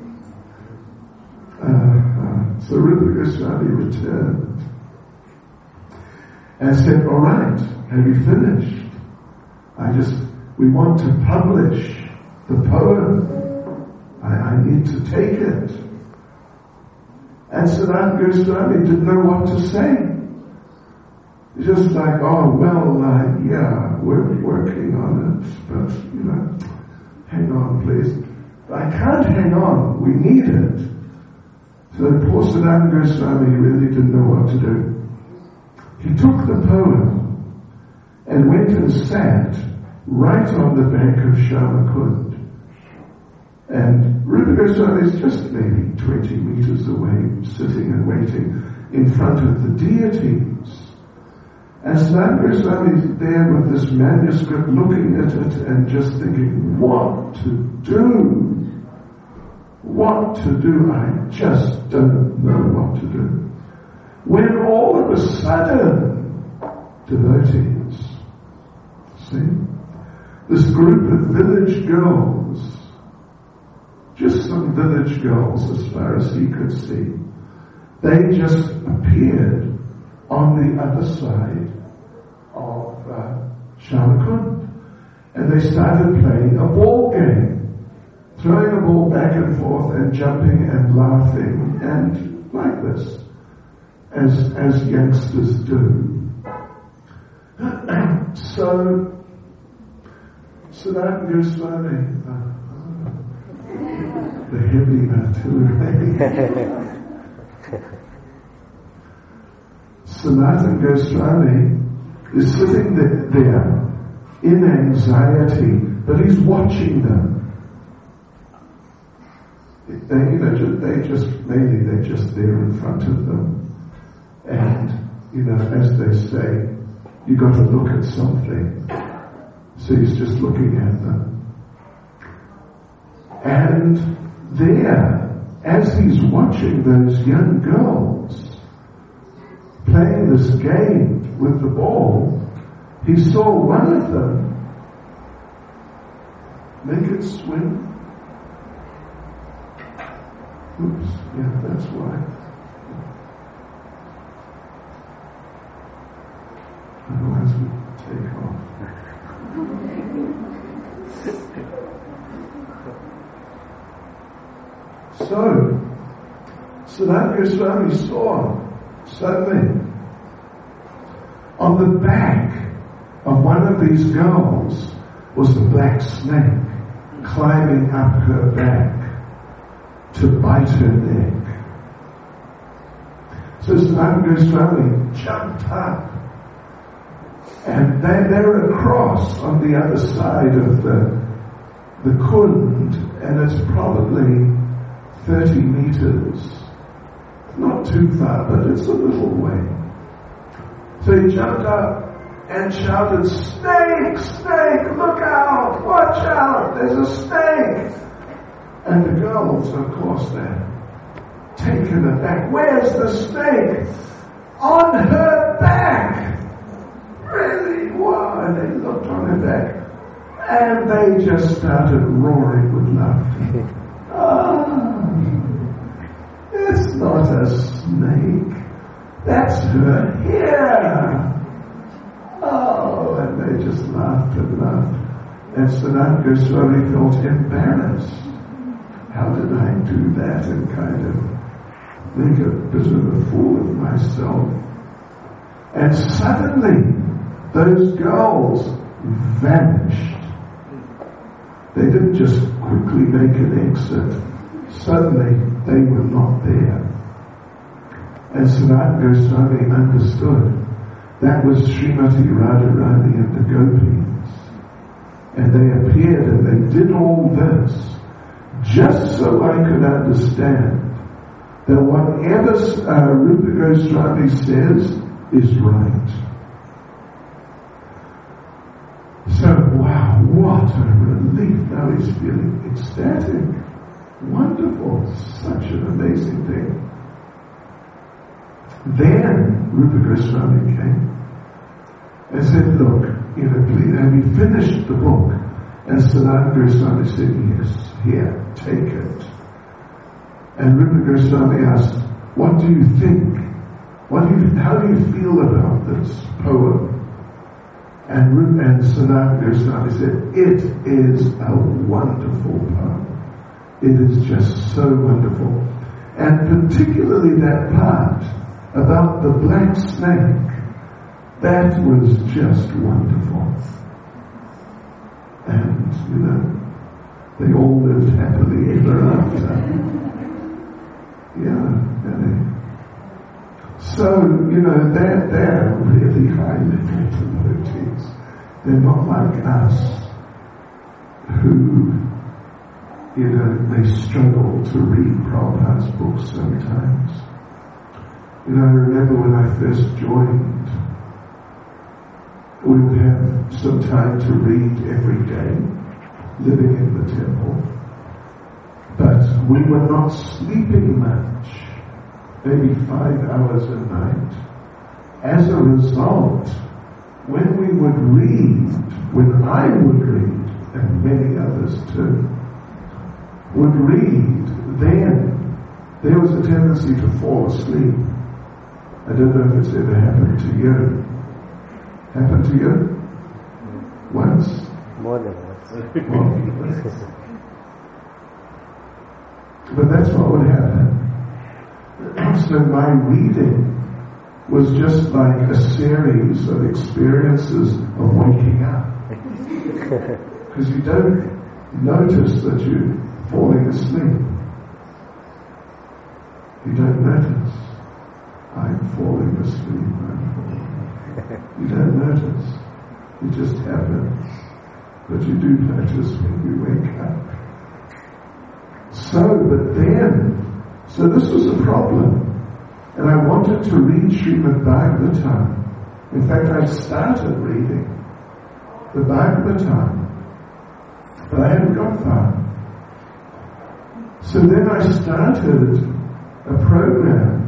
Uh, uh, so Rupa Goswami returned and said, all right, have you finished? I just We want to publish the poem. I, I need to take it. And Sanatana Goswami didn't know what to say. Just like, oh, well, uh, yeah, we're working on it, but, you know, hang on, please. I can't hang on. We need it. So poor Sanatana Goswami really didn't know what to do. He took the poem and went and sat right on the bank of Shamakund. And Rupa Goswami is just maybe twenty meters away, sitting and waiting in front of the deities. And Sanatana Goswami is there with this manuscript, looking at it and just thinking, what to do? What to do? I just don't know what to do. When all of a sudden, devotees, see, this group of village girls, just some village girls as far as he could see, they just appeared on the other side of uh, Shamakund. And they started playing a ball game, throwing a ball back and forth and jumping and laughing and like this, as, as youngsters do. so, Sanatana Goswami, uh, the heavy artillery. Sanatana Goswami is sitting there in anxiety, but he's watching them. They, you know, just, they just, maybe they're just there in front of them. And, you know, as they say, you've got to look at something. So he's just looking at them. And there, as he's watching those young girls playing this game with the ball, he saw one of them make it swing. Oops, yeah, that's why. Otherwise we take off. So, Sanatana Goswami saw suddenly on the back of one of these girls was a black snake climbing up her back to bite her neck. So Sanatana Goswami jumped up, and they, they're across on the other side of the the Kund, and it's probably thirty meters. Not too far, but it's a little way. So he jumped up and shouted, "Snake! Snake! Look out! Watch out! There's a snake!" And the girls, of course, they're taken aback. Where's the snake? On her back! Really? Wow! And they looked on her back. And they just started roaring with laughter. Ah, it's not a snake. That's her hair. Oh, and they just laughed and laughed. And Sanatana Goswami felt embarrassed. How did I do that and kind of make a bit of a fool of myself? And suddenly, those girls vanished. They didn't just quickly make an exit. Suddenly, they were not there. And Sanatana Goswami understood that was Srimati Radharani and the Gopis. And they appeared and they did all this just so I could understand that whatever uh, Rupa Goswami says is right. So, wow, what a relief. Now he's feeling ecstatic. Wonderful. Such an amazing thing. Then Rupa Goswami came and said, look, you know, please, have you finished the book? And Sanatana Goswami said, yes, here, take it. And Rupa Goswami asked, what do you think? What do you, how do you feel about this poem? And Ruth and Sanatana Goswami said, it is a wonderful poem. It is just so wonderful. And particularly that part about the black snake, that was just wonderful. And, you know, they all lived happily ever after. Yeah, and so, you know, they're, they're really high-level devotees. They're not like us, who, you know, they struggle to read Prabhupada's books sometimes. You know, I remember when I first joined, we would have some time to read every day, living in the temple. But we were not sleeping much, maybe five hours a night. As a result, when we would read, when I would read, and many others too, would read, then there was a tendency to fall asleep. I don't know if it's ever happened to you. Happened to you? Once? More than once. Well, but that's what would happen. So my reading was just like a series of experiences of waking up. Because you don't notice that you're falling asleep. You don't notice. I'm falling asleep. I'm falling. You don't notice. It just happens. But you do notice when you wake up. So, but then, so this was a problem. And I wanted to read Srimad Bhagavatam. In fact, I started reading the Bhagavatam, but I hadn't got far. So then I started a program.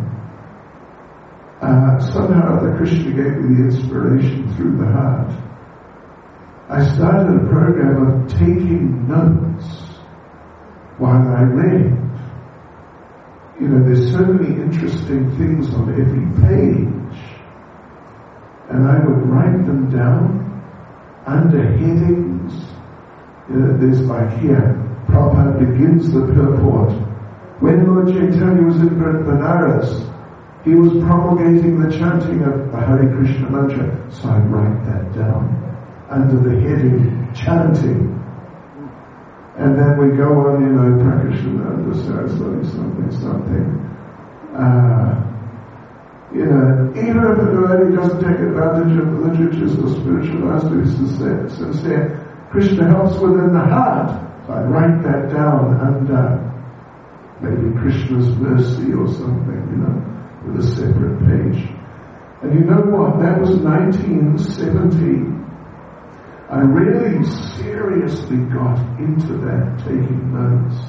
Uh, somehow the Krishna gave me the inspiration through the heart. I started a program of taking notes while I read. You know, there's so many interesting things on every page. And I would write them down under headings. You know, there's like here, Prabhupada begins the purport. When Lord Chaitanya was in Benares, he was promulgating the chanting of the Hare Krishna mantra. So I write that down under the heading, chanting. And then we go on, you know, Prakashananda Saraswati, something, something. Uh, you know, even if a devotee doesn't take advantage of the literatures or spiritual masters, sincere, sincere, Krishna helps within the heart. So I write that down under maybe Krishna's mercy or something, you know, with a separate page. And you know what? That was nineteen seventy. I really seriously got into that, taking notes.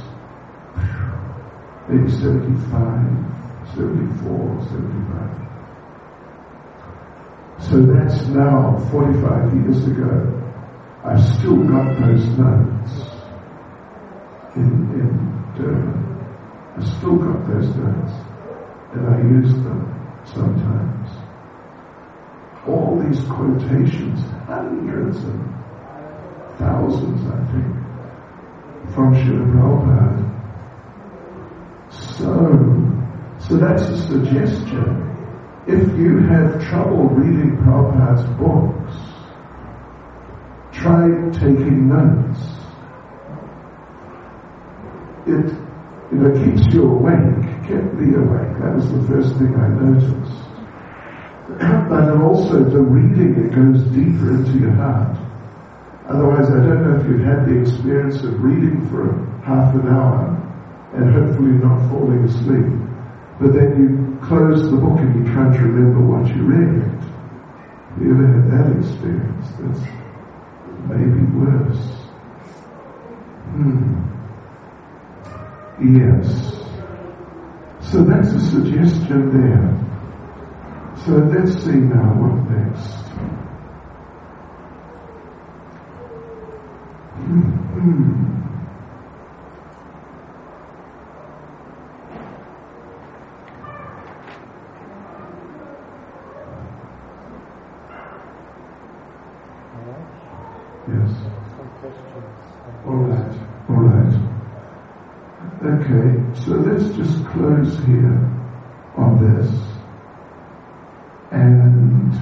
Maybe seventy-five, seventy-four, seventy-five. So that's now forty-five years ago. I've still got those notes in, in Durban. I've still got those notes. And I use them sometimes. All these quotations, hundreds and thousands, I think, from Srila Prabhupada. So, so that's a suggestion. If you have trouble reading Prabhupada's books, try taking notes. It, you know, keeps you awake, kept me awake. That was the first thing I noticed. But also the reading, it goes deeper into your heart. Otherwise, I don't know if you've had the experience of reading for half an hour and hopefully not falling asleep. But then you close the book and you can't remember what you read. Have you ever had that experience? That's maybe worse. Hmm. Yes. So that's a suggestion there. So let's see now what next. Mm-hmm. Yes. Some questions. All right. All right. Okay. So let's just close here on this. And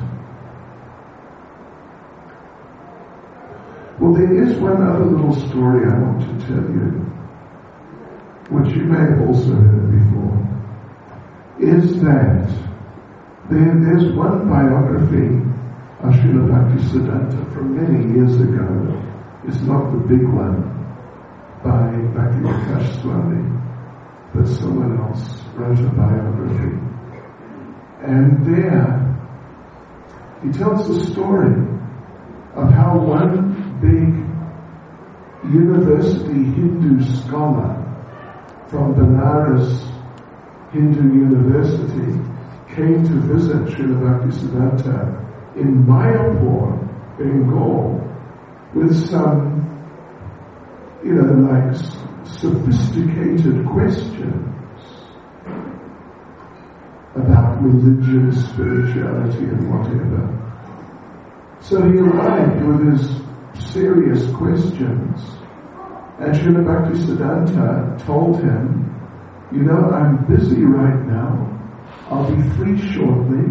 well, there is one other little story I want to tell you, which you may have also heard before, is that there, there's one biography of Srila Bhaktisiddhanta from many years ago. It's not the big one by Bhakti Prakash Swami, but someone else wrote a biography. And there he tells the story of how one big university Hindu scholar from Banaras Hindu University came to visit Srila Bhaktisiddhanta in Mayapur, Bengal, with some, you know, like sophisticated questions about religion, spirituality, and whatever. So he arrived with his serious questions, and Srila Bhaktisiddhanta told him, you know, I'm busy right now, I'll be free shortly,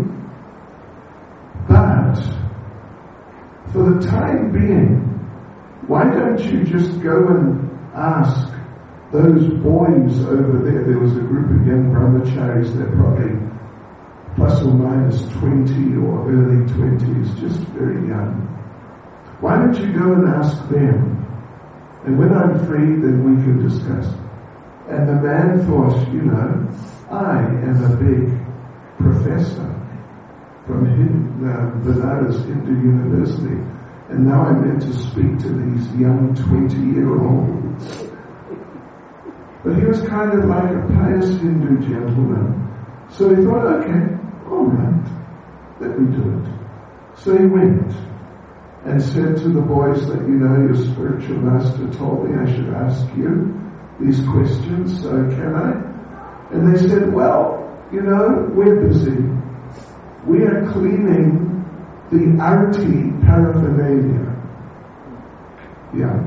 but for the time being, why don't you just go and ask those boys over there? There was a group again, brahmacharis, they're probably plus or minus twenty or early twenties, just very young. Why don't you go and ask them? And when I'm free, then we can discuss. And the man thought, you know, I am a big professor from the Banaras Hindu University, and now I'm meant to speak to these young twenty-year-olds. But he was kind of like a pious Hindu gentleman. So he thought, okay, all right, let me do it. So he went and said to the boys that, you know, your spiritual master told me I should ask you these questions, so can I? And they said, well, you know, we're busy. We are cleaning the arti paraphernalia. Yeah.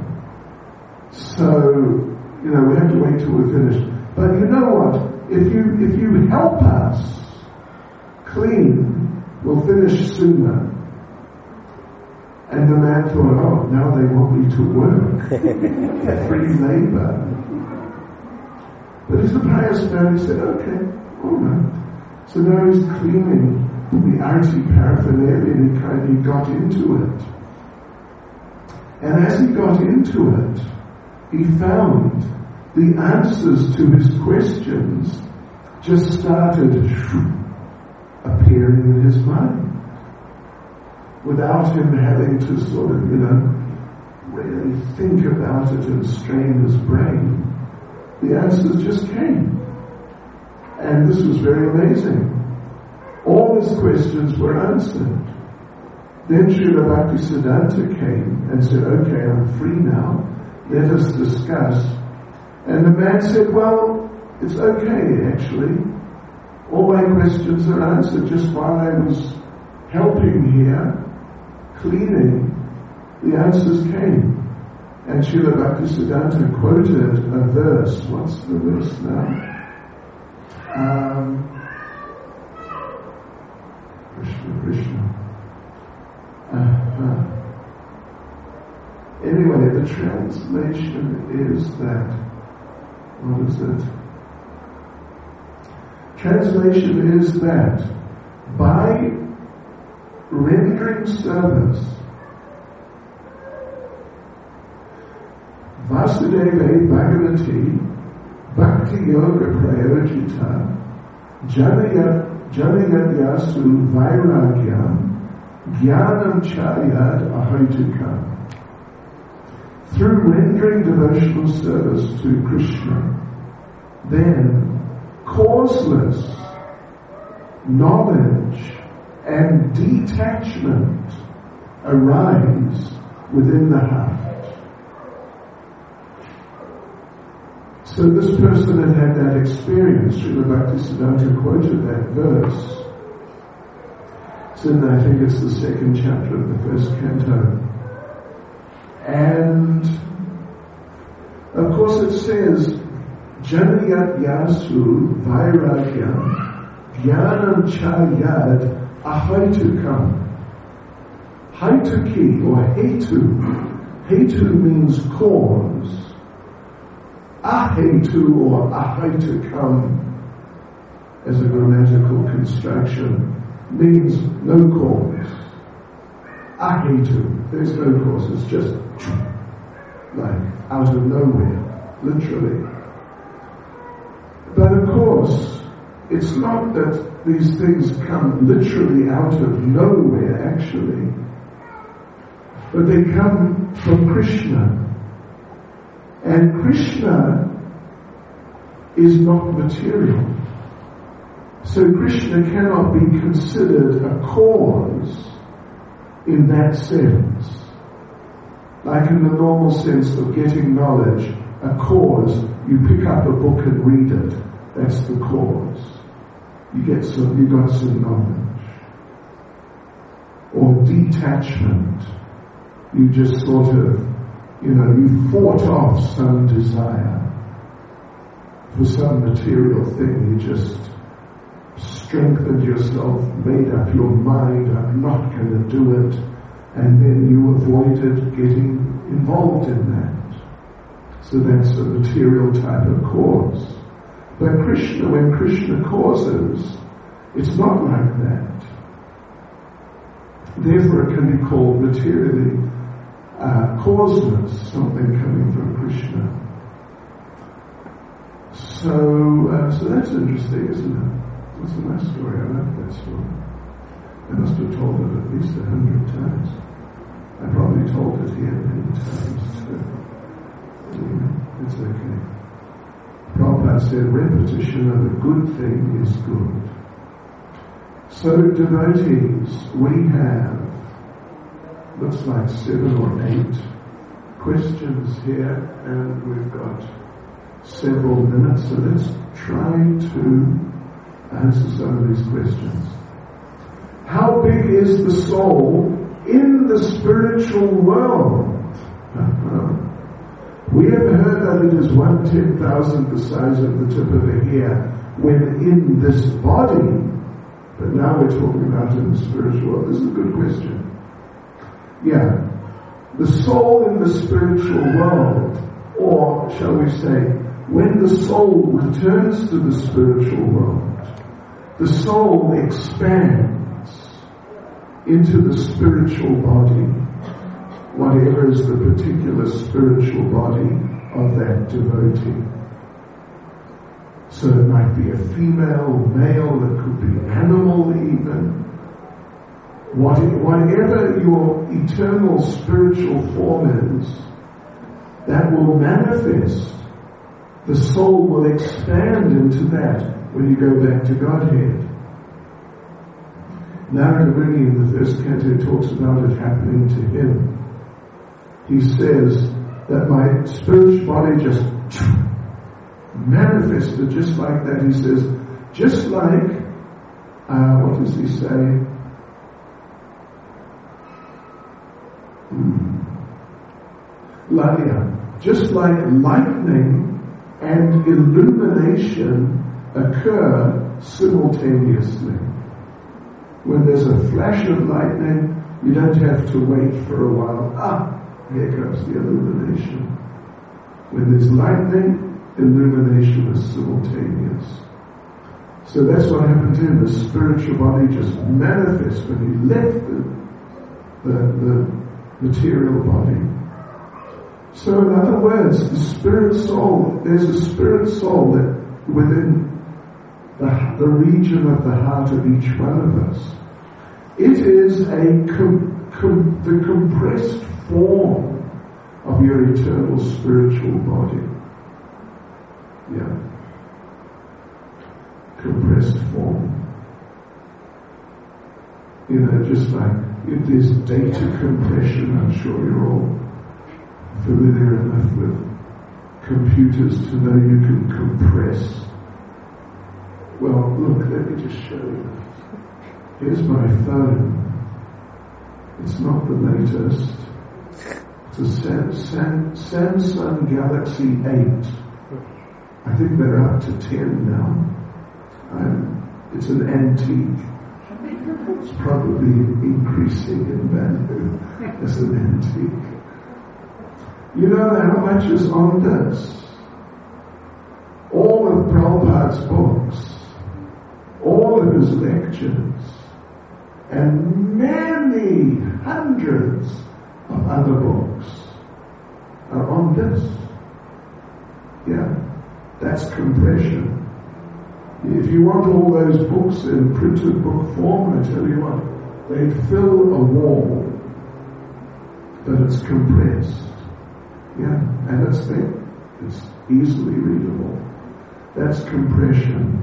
So, you know, we have to wait till we're finished. But you know what? If you if you help us clean, we'll finish sooner. And the man thought, oh, now they want me to work. Free labor. But he's a pious man, he said, okay, all right. So now he's cleaning the arti paraphernalia, and he kind of got into it. And as he got into it, he found the answers to his questions just started appearing in his mind, without him having to sort of, you know, really think about it and strain his brain. The answers just came. And this was very amazing. All his questions were answered. Then Srila Bhaktisiddhanta came and said, okay, I'm free now. Let us discuss. And the man said, well, it's okay, actually. All my questions are answered. Just while I was helping here, cleaning, the answers came. And Srila Bhaktisiddhanta quoted a verse. What's the verse now? Um, Krishna, Krishna. Uh-huh. Anyway, the translation is that, what is it? Translation is that by rendering service, Vasudeva Bhagavati Bhakti Yoga Prayojita Janayadyasu Vairagyam Jnanam Chayad Ahoitukam. Through rendering devotional service to Krishna, then causeless knowledge and detachment arise within the heart. So this person had had that experience. Srila Bhaktisiddhanta quoted that verse. It's in, I think it's the second chapter of the first canto. And of course it says, Janiyat Yasu Vairagyam Jnanam Chayad Ahaitukam. Haituki or Hetu. Hetu means cause. Ahetu or Ahaitukam as a grammatical construction means no cause. Ahetu, there's no cause, it's just like out of nowhere, literally. But of course, it's not that these things come literally out of nowhere actually, but they come from Krishna. And Krishna is not material. So Krishna cannot be considered a cause in that sense. Like in the normal sense of getting knowledge, a cause, you pick up a book and read it. That's the cause. You get some, you got some knowledge. Or detachment. You just sort of, you know, you fought off some desire for some material thing. You just strengthened yourself, made up your mind, I'm not going to do it, and then you avoided getting involved in that. So that's a material type of cause. But Krishna, when Krishna causes, it's not like that. Therefore it can be called materially uh, causeless, something coming from Krishna. So, uh, so that's interesting, isn't it? That's a nice story. I like that story. I must have told it at least a hundred times. I probably told it here many times too. Anyway, it's okay. Prabhupada said repetition of a good thing is good. So devotees, we have, looks like seven or eight questions here, and we've got several minutes, so let's try to answer some of these questions. How big is the soul in the spiritual world? We have heard that it is one ten thousandth the size of the tip of a hair when in this body, but now we're talking about in the spiritual world. This is a good question. Yeah, the soul in the spiritual world, or shall we say, when the soul returns to the spiritual world, the soul expands into the spiritual body, whatever is the particular spiritual body of that devotee. So it might be a female, male, it could be animal even. Whatever your eternal spiritual form is, that will manifest. The soul will expand into that when you go back to Godhead. Narada Muni in the first canto talks about it happening to him. He says that my spiritual body just manifested just like that. He says, just like, uh, what does he say? Hmm. Lalya. Just like lightning and illumination occur simultaneously. When there's a flash of lightning, you don't have to wait for a while. Ah, here comes the illumination. When there's lightning, illumination is simultaneous. So that's what happened to him. The spiritual body just manifests when he left the, the, the material body. So in other words, the spirit soul, there's a spirit soul that within the, the region of the heart of each one of us. It is a com, com, the compressed form of your eternal spiritual body. Yeah. Compressed form. You know, just like if there's data compression, I'm sure you're all familiar enough with computers to know you can compress. Well, look, let me just show you. Here's my phone. It's not the latest. It's It's a Sam, Sam, Samsung Galaxy eight. I think they're up to ten now. Um, it's an antique. It's probably increasing in value as an antique. You know how much is on this? All of Prabhupada's books, all of his lectures, and many hundreds of other books are on this. Yeah, that's compression. If you want all those books in printed book form, I tell you what, they'd fill a wall, but it's compressed. Yeah, and it's there. It's easily readable. That's compression.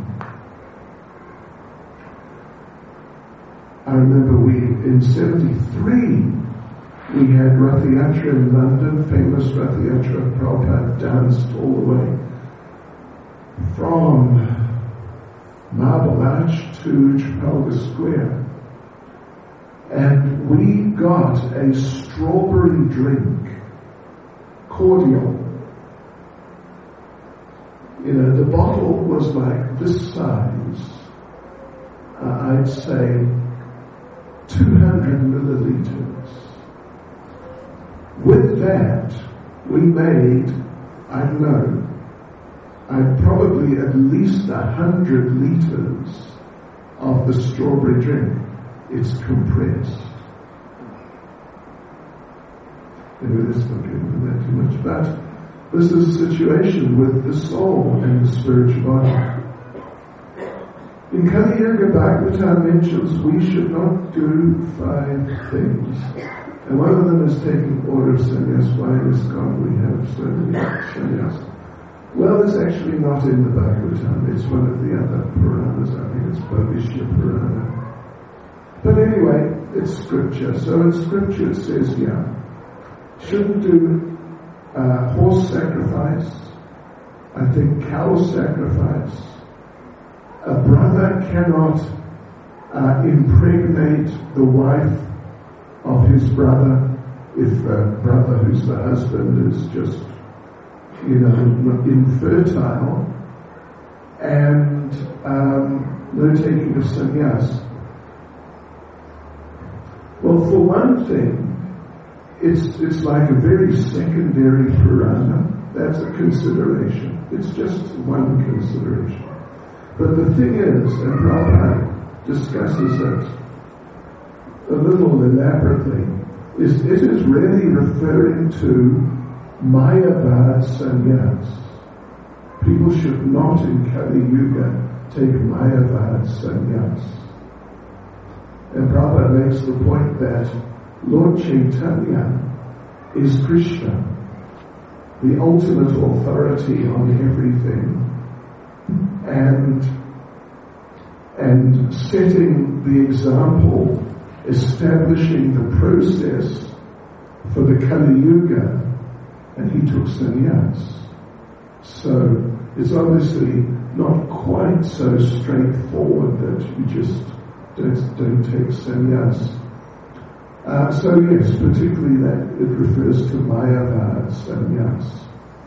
I remember we, in seventy-three, we had Rath Yatra in London, famous Rath Yatra. Prabhupada danced all the way from Marble Arch to Trafalgar Square. And we got a strawberry drink, cordial. You know, the bottle was like this size, uh, I'd say two hundred milliliters. With that, we made, I don't know, I'd probably at least a hundred liters of the strawberry drink. It's compressed. Anyway, let's not get into that too much, but this is a situation with the soul and the spiritual body. In Kali Yuga, Bhagavatam mentions we should not do five things. And one of them is taking order of sannyas. Why is God we have so many sannyas? Well, it's actually not in the Bhagavatam. It's one of the other Puranas. I think it's Bhavishya Purana. But anyway, it's scripture. So in scripture it says, yeah, shouldn't do uh, horse sacrifice. I think cow sacrifice. A brother cannot uh, impregnate the wife of his brother if the brother who's the husband is just, you know, infertile. And um, no taking of sannyas. Well, for one thing, it's it's like a very secondary Purana. That's a consideration. It's just one consideration. But the thing is, and Prabhupada discusses it a little elaborately, is it is really referring to Mayavad sannyas. People should not in Kali Yuga take Mayavad sannyas. And Prabhupada makes the point that Lord Chaitanya is Krishna, the ultimate authority on everything, and and setting the example, establishing the process for the Kali Yuga, and he took sannyas. So it's obviously not quite so straightforward that you just don't, don't take sannyas. Uh, so yes, particularly that it refers to Mayavad sannyas.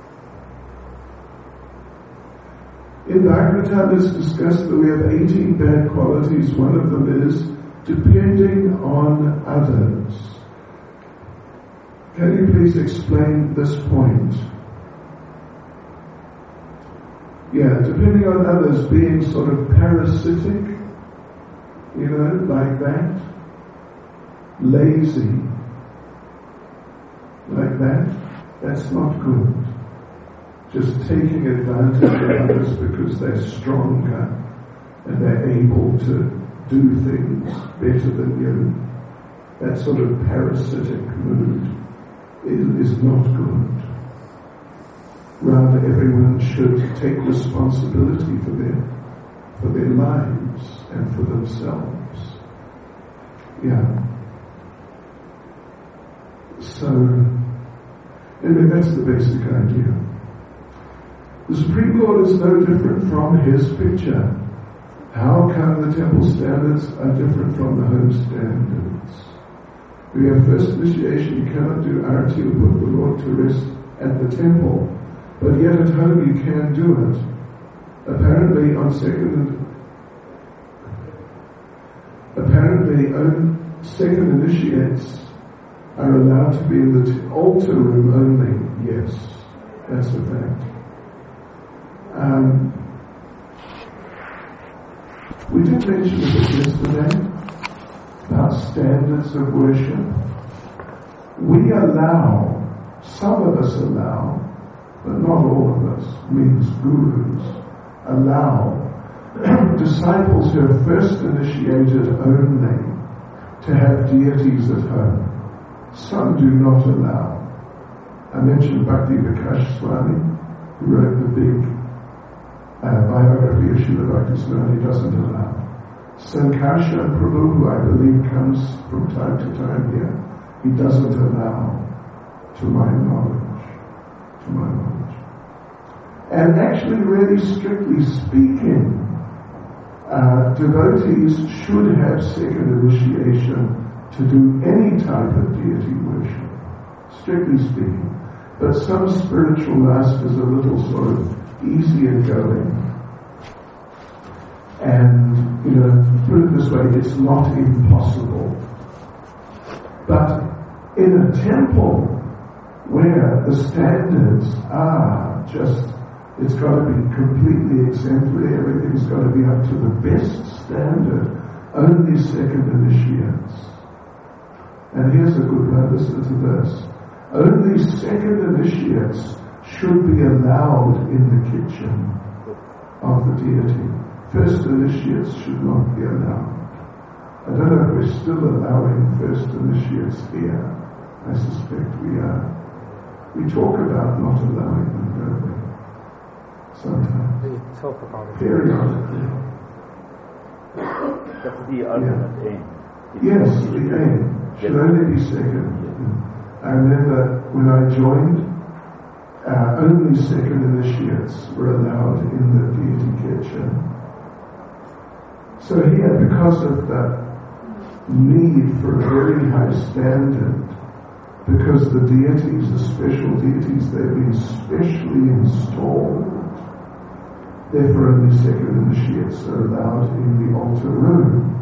In Bhagavatam it's discussed that we have eighteen bad qualities. One of them is depending on others. Can you please explain this point? Yeah, depending on others, being sort of parasitic, you know, like that. Lazy, like that. That's not good. Just taking advantage of others because they're stronger and they're able to do things better than you. That sort of parasitic mood is, is not good. Rather, everyone should take responsibility for their for their lives and for themselves. Yeah. So, anyway, that's the basic idea. The Supreme Lord is no different from his picture. How come the temple standards are different from the home standards? We have first initiation, you cannot do arati or put the Lord to rest at the temple, but yet at home you can do it. Apparently on second, apparently on second initiates are allowed to be in the t- altar room only. Yes, that's a fact. Um, we did mention it yesterday about standards of worship. We allow, some of us allow, but not all of us, means gurus, allow disciples who have first initiated only to have deities at home. Some do not allow. I mentioned Bhakti Vikas Swami, who wrote the big uh, biography of Srila Bhakti Swami, doesn't allow. Sankarshan Prabhu, who I believe comes from time to time here, he doesn't allow, to my knowledge, to my knowledge. And actually, really strictly speaking, uh, devotees should have second initiation to do any type of deity worship, strictly speaking. But some spiritual masters are a little sort of easier going. And, you know, put it this way, it's not impossible. But in a temple where the standards are just, it's got to be completely exemplary, everything's got to be up to the best standard, only second initiates. And here's a good one, listen to this. Only second initiates should be allowed in the kitchen of the deity. First initiates should not be allowed. I don't know if we're still allowing first initiates here. I suspect we are. We talk about not allowing them, don't we? Sometimes. We talk about it. Periodically. That's the ultimate Yeah. aim. Yes, the aim should only be second. I remember when I joined, uh, only second initiates were allowed in the deity kitchen. So here, because of the need for a very high standard, because the deities, the special deities, they've been specially installed, therefore only second initiates are allowed in the altar room.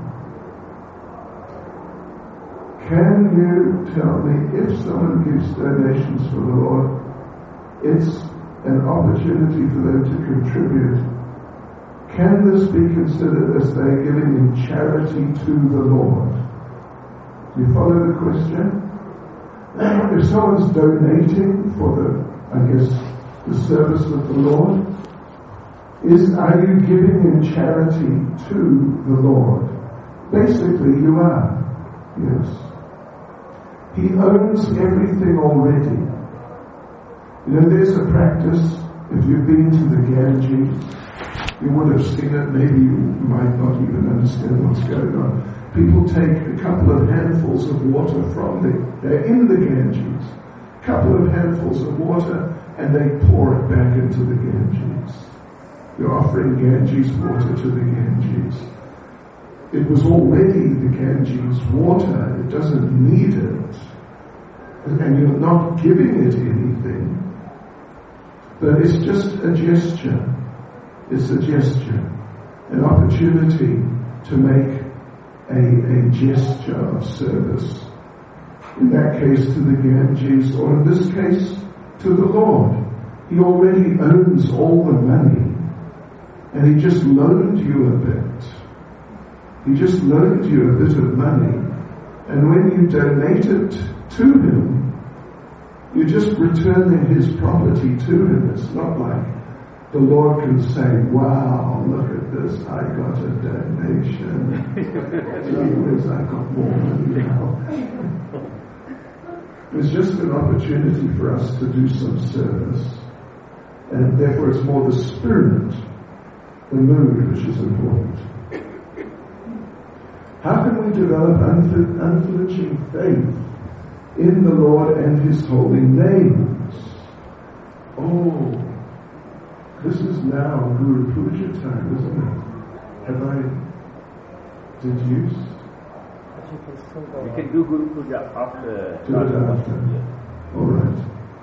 Can you tell me, if someone gives donations for the Lord, it's an opportunity for them to contribute. Can this be considered as they're giving in charity to the Lord? Do you follow the question? If someone's donating for the, I guess, the service of the Lord, is, are you giving in charity to the Lord? Basically, you are. Yes. He owns everything already. You know, there's a practice, if you've been to the Ganges, you would have seen it, maybe you might not even understand what's going on. People take a couple of handfuls of water from the, they're in the Ganges, a couple of handfuls of water, and they pour it back into the Ganges. You're offering Ganges water to the Ganges. It was already the Ganges water, it doesn't need it. And you're not giving it anything. But it's just a gesture. It's a gesture. An opportunity to make a, a gesture of service. In that case to the Ganges, or in this case to the Lord. He already owns all the money. And He just loaned you a bit. He just loaned you a bit of money. And when you donate it to Him, you're just returning His property to Him. It's not like the Lord can say, wow, look at this, I got a donation. Gee, I got more money now. It's just an opportunity for us to do some service. And therefore it's more the spirit, the mood, which is important. How can we develop unfl- unflinching faith in the Lord and His holy names? Oh, this is now Guru Puja time, isn't it? Have I deduced? you can still go We on. can do Guru Puja after. Do it after. All right.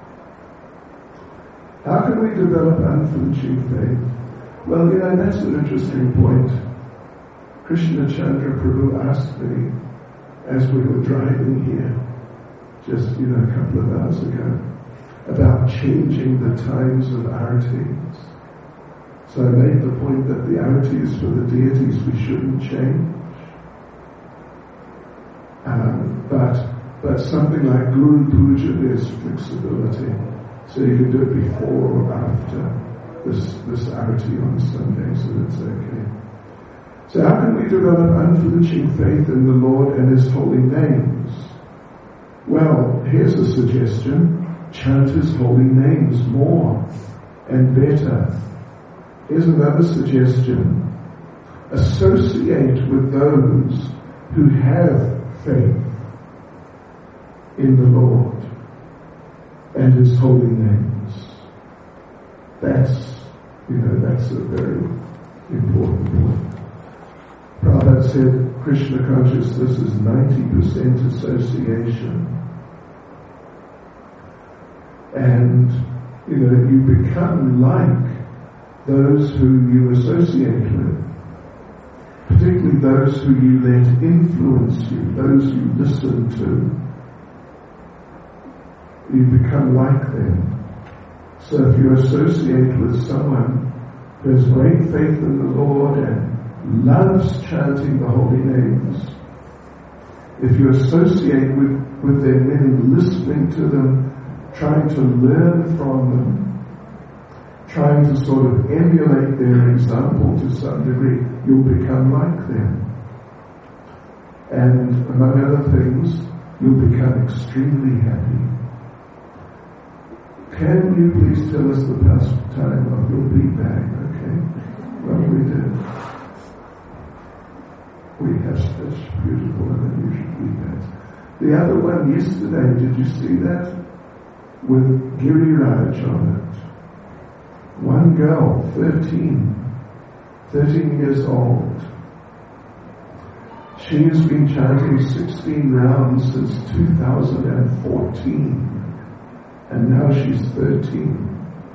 How can we develop unflinching faith? Well, you know, that's an interesting point. Krishna Chandra Prabhu asked me as we were driving here, just, you know, a couple of hours ago, about changing the times of aratis. So I made the point that the aratis for the deities we shouldn't change. Um, but but something like Guru Puja, there's flexibility. So you can do it before or after this, this arati on Sunday, so that's okay. So how can we develop unflinching faith in the Lord and His holy names? Well, here's a suggestion. Chant His holy names more and better. Here's another suggestion. Associate with those who have faith in the Lord and His holy names. That's, you know, that's a very important point. Prabhupada said Krishna consciousness is ninety percent association. And, you know, you become like those who you associate with. Particularly those who you let influence you, those you listen to. You become like them. So if you associate with someone who has great faith in the Lord and loves chanting the holy names, if you associate with, with them, meaning listening to them, trying to learn from them, trying to sort of emulate their example to some degree, you'll become like them. And among other things, you'll become extremely happy. Can you please tell us the pastime of your bead bag? Okay. Well, we did. We have such beautiful and unusual bead bags. The other one yesterday, did you see that? With Giriraj on it. One girl, thirteen, thirteen years old. She has been chanting sixteen rounds since two thousand fourteen. And now she's thirteen.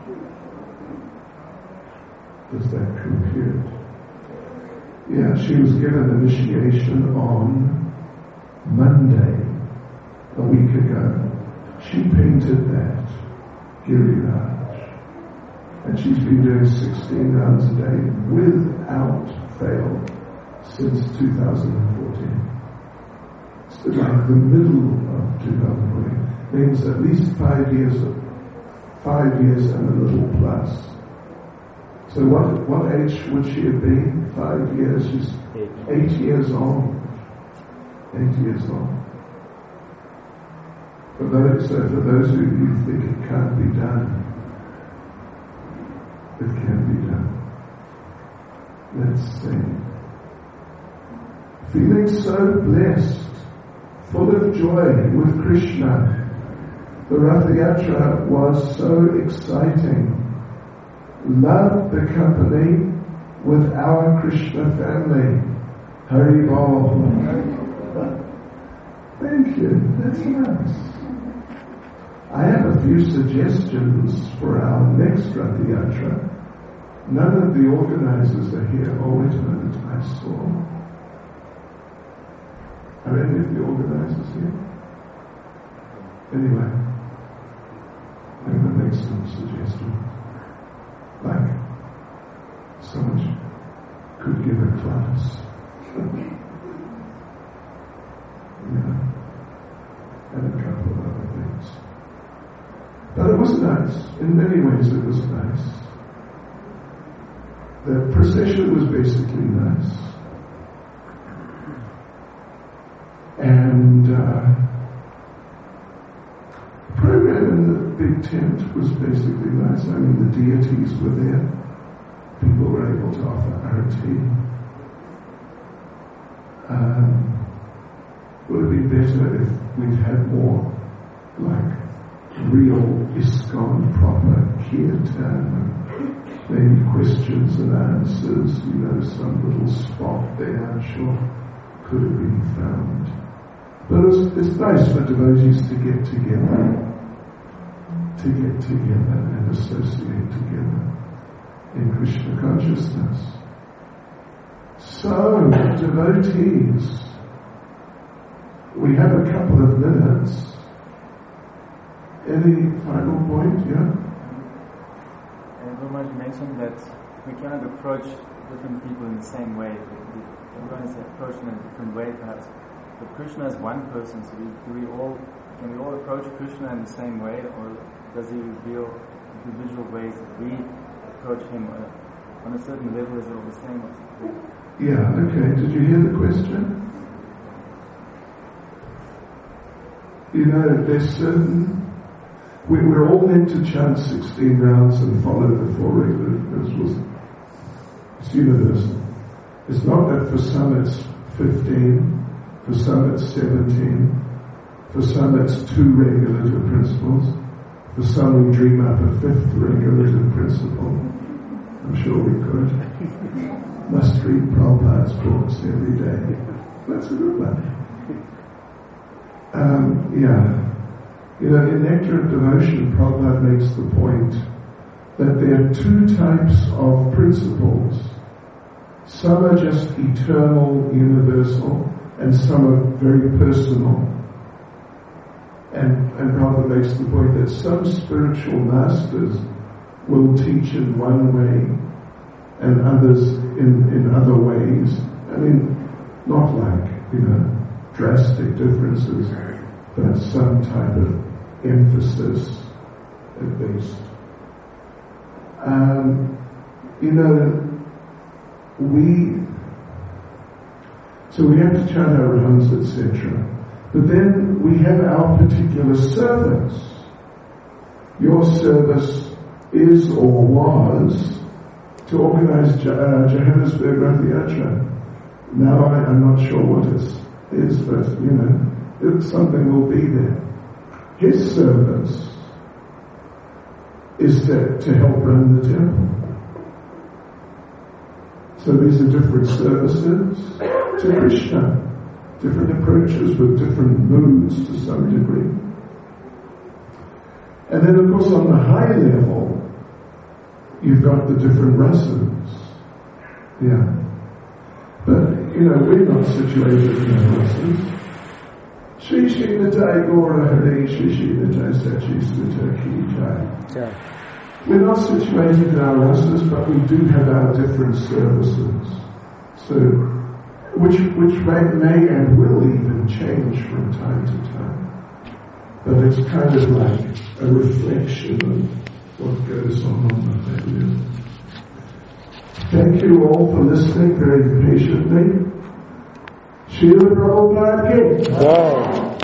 Does that compute? Yeah, she was given initiation on Monday, a week ago. She painted that, Giriraj. And she's been doing sixteen rounds a day without fail since two thousand fourteen. It's like the middle of two thousand fourteen. Means at least five years, five years and a little plus. So what what age would she have been? Five years. She's eight years old. Eight years old. For those, so for those of you who think it can't be done, it can be done. Let's sing. Feeling so blessed, full of joy with Krishna. The Rath Yatra was so exciting. Loved the company with our Krishna family. Hari Bol. Thank you. That's nice. I have a few suggestions for our next Rath Yatra. None of the organizers are here. Oh, wait a minute. I saw. Are any of the organizers here? Anyway. I'm going to make some suggestions. Like, someone could give a class. You know, and a couple of other things. But it was nice. In many ways it was nice. The procession was basically nice. And uh, the program in the big tent was basically nice. I mean, the deities were there. People were able to offer arati. Um, would it be better if we'd had more, like, real ISKCON proper kirtan, maybe questions and answers, you know, some little spot there, I'm sure, could have been found. But it's, it's nice for devotees to get together, to get together and associate together in Krishna consciousness. So, devotees, we have a couple of minutes. Any final point, yeah? And Gurumaharaj mentioned that we cannot approach different people in the same way. Everyone is approached in a different way, perhaps. But Krishna is one person, so we, do we all can we all approach Krishna in the same way, or does he reveal individual ways that we approach him uh, on a certain level? Is it all the same? Yeah, okay. Did you hear the question? You know, there's certain... We, we're all meant to chant sixteen rounds and follow the four regular principles. It's universal. It's not that for some it's fifteen, for some it's seventeen, for some it's two regulative principles, for some we dream up a fifth regulative principle. I'm sure we could. Must read Prabhupada's books every day. That's a good one. Um, yeah. You know, in Nectar of Devotion, Prabhupada makes the point that there are two types of principles. Some are just eternal, universal, and some are very personal. And, and Prabhupada makes the point that some spiritual masters will teach in one way and others in, in other ways. I mean, not like, you know, drastic differences, but some type of emphasis at least. Um, you know, we, so we have to chant our rounds, et cetera. But then we have our particular service. Your service is or was to organize uh, Johannesburg Rath Yatra. Now I, I'm not sure what it is, but you know, it, something will be there. His service is to, to help run the temple. So these are different services to Krishna. Different approaches with different moods to some degree. And then of course on the high level, you've got the different rasas. Yeah. But, you know, we're not situated in the rasas. Shri Shri Nitai Gora Hare, Shri Shri Nitai Sachi Sutta Ki Jai. We're not situated in our rasas, but we do have our different services. So, which which may, may and will even change from time to time. But it's kind of like a reflection of what goes on on that level. Thank you all for listening very patiently. Srila Prabhupada Ki.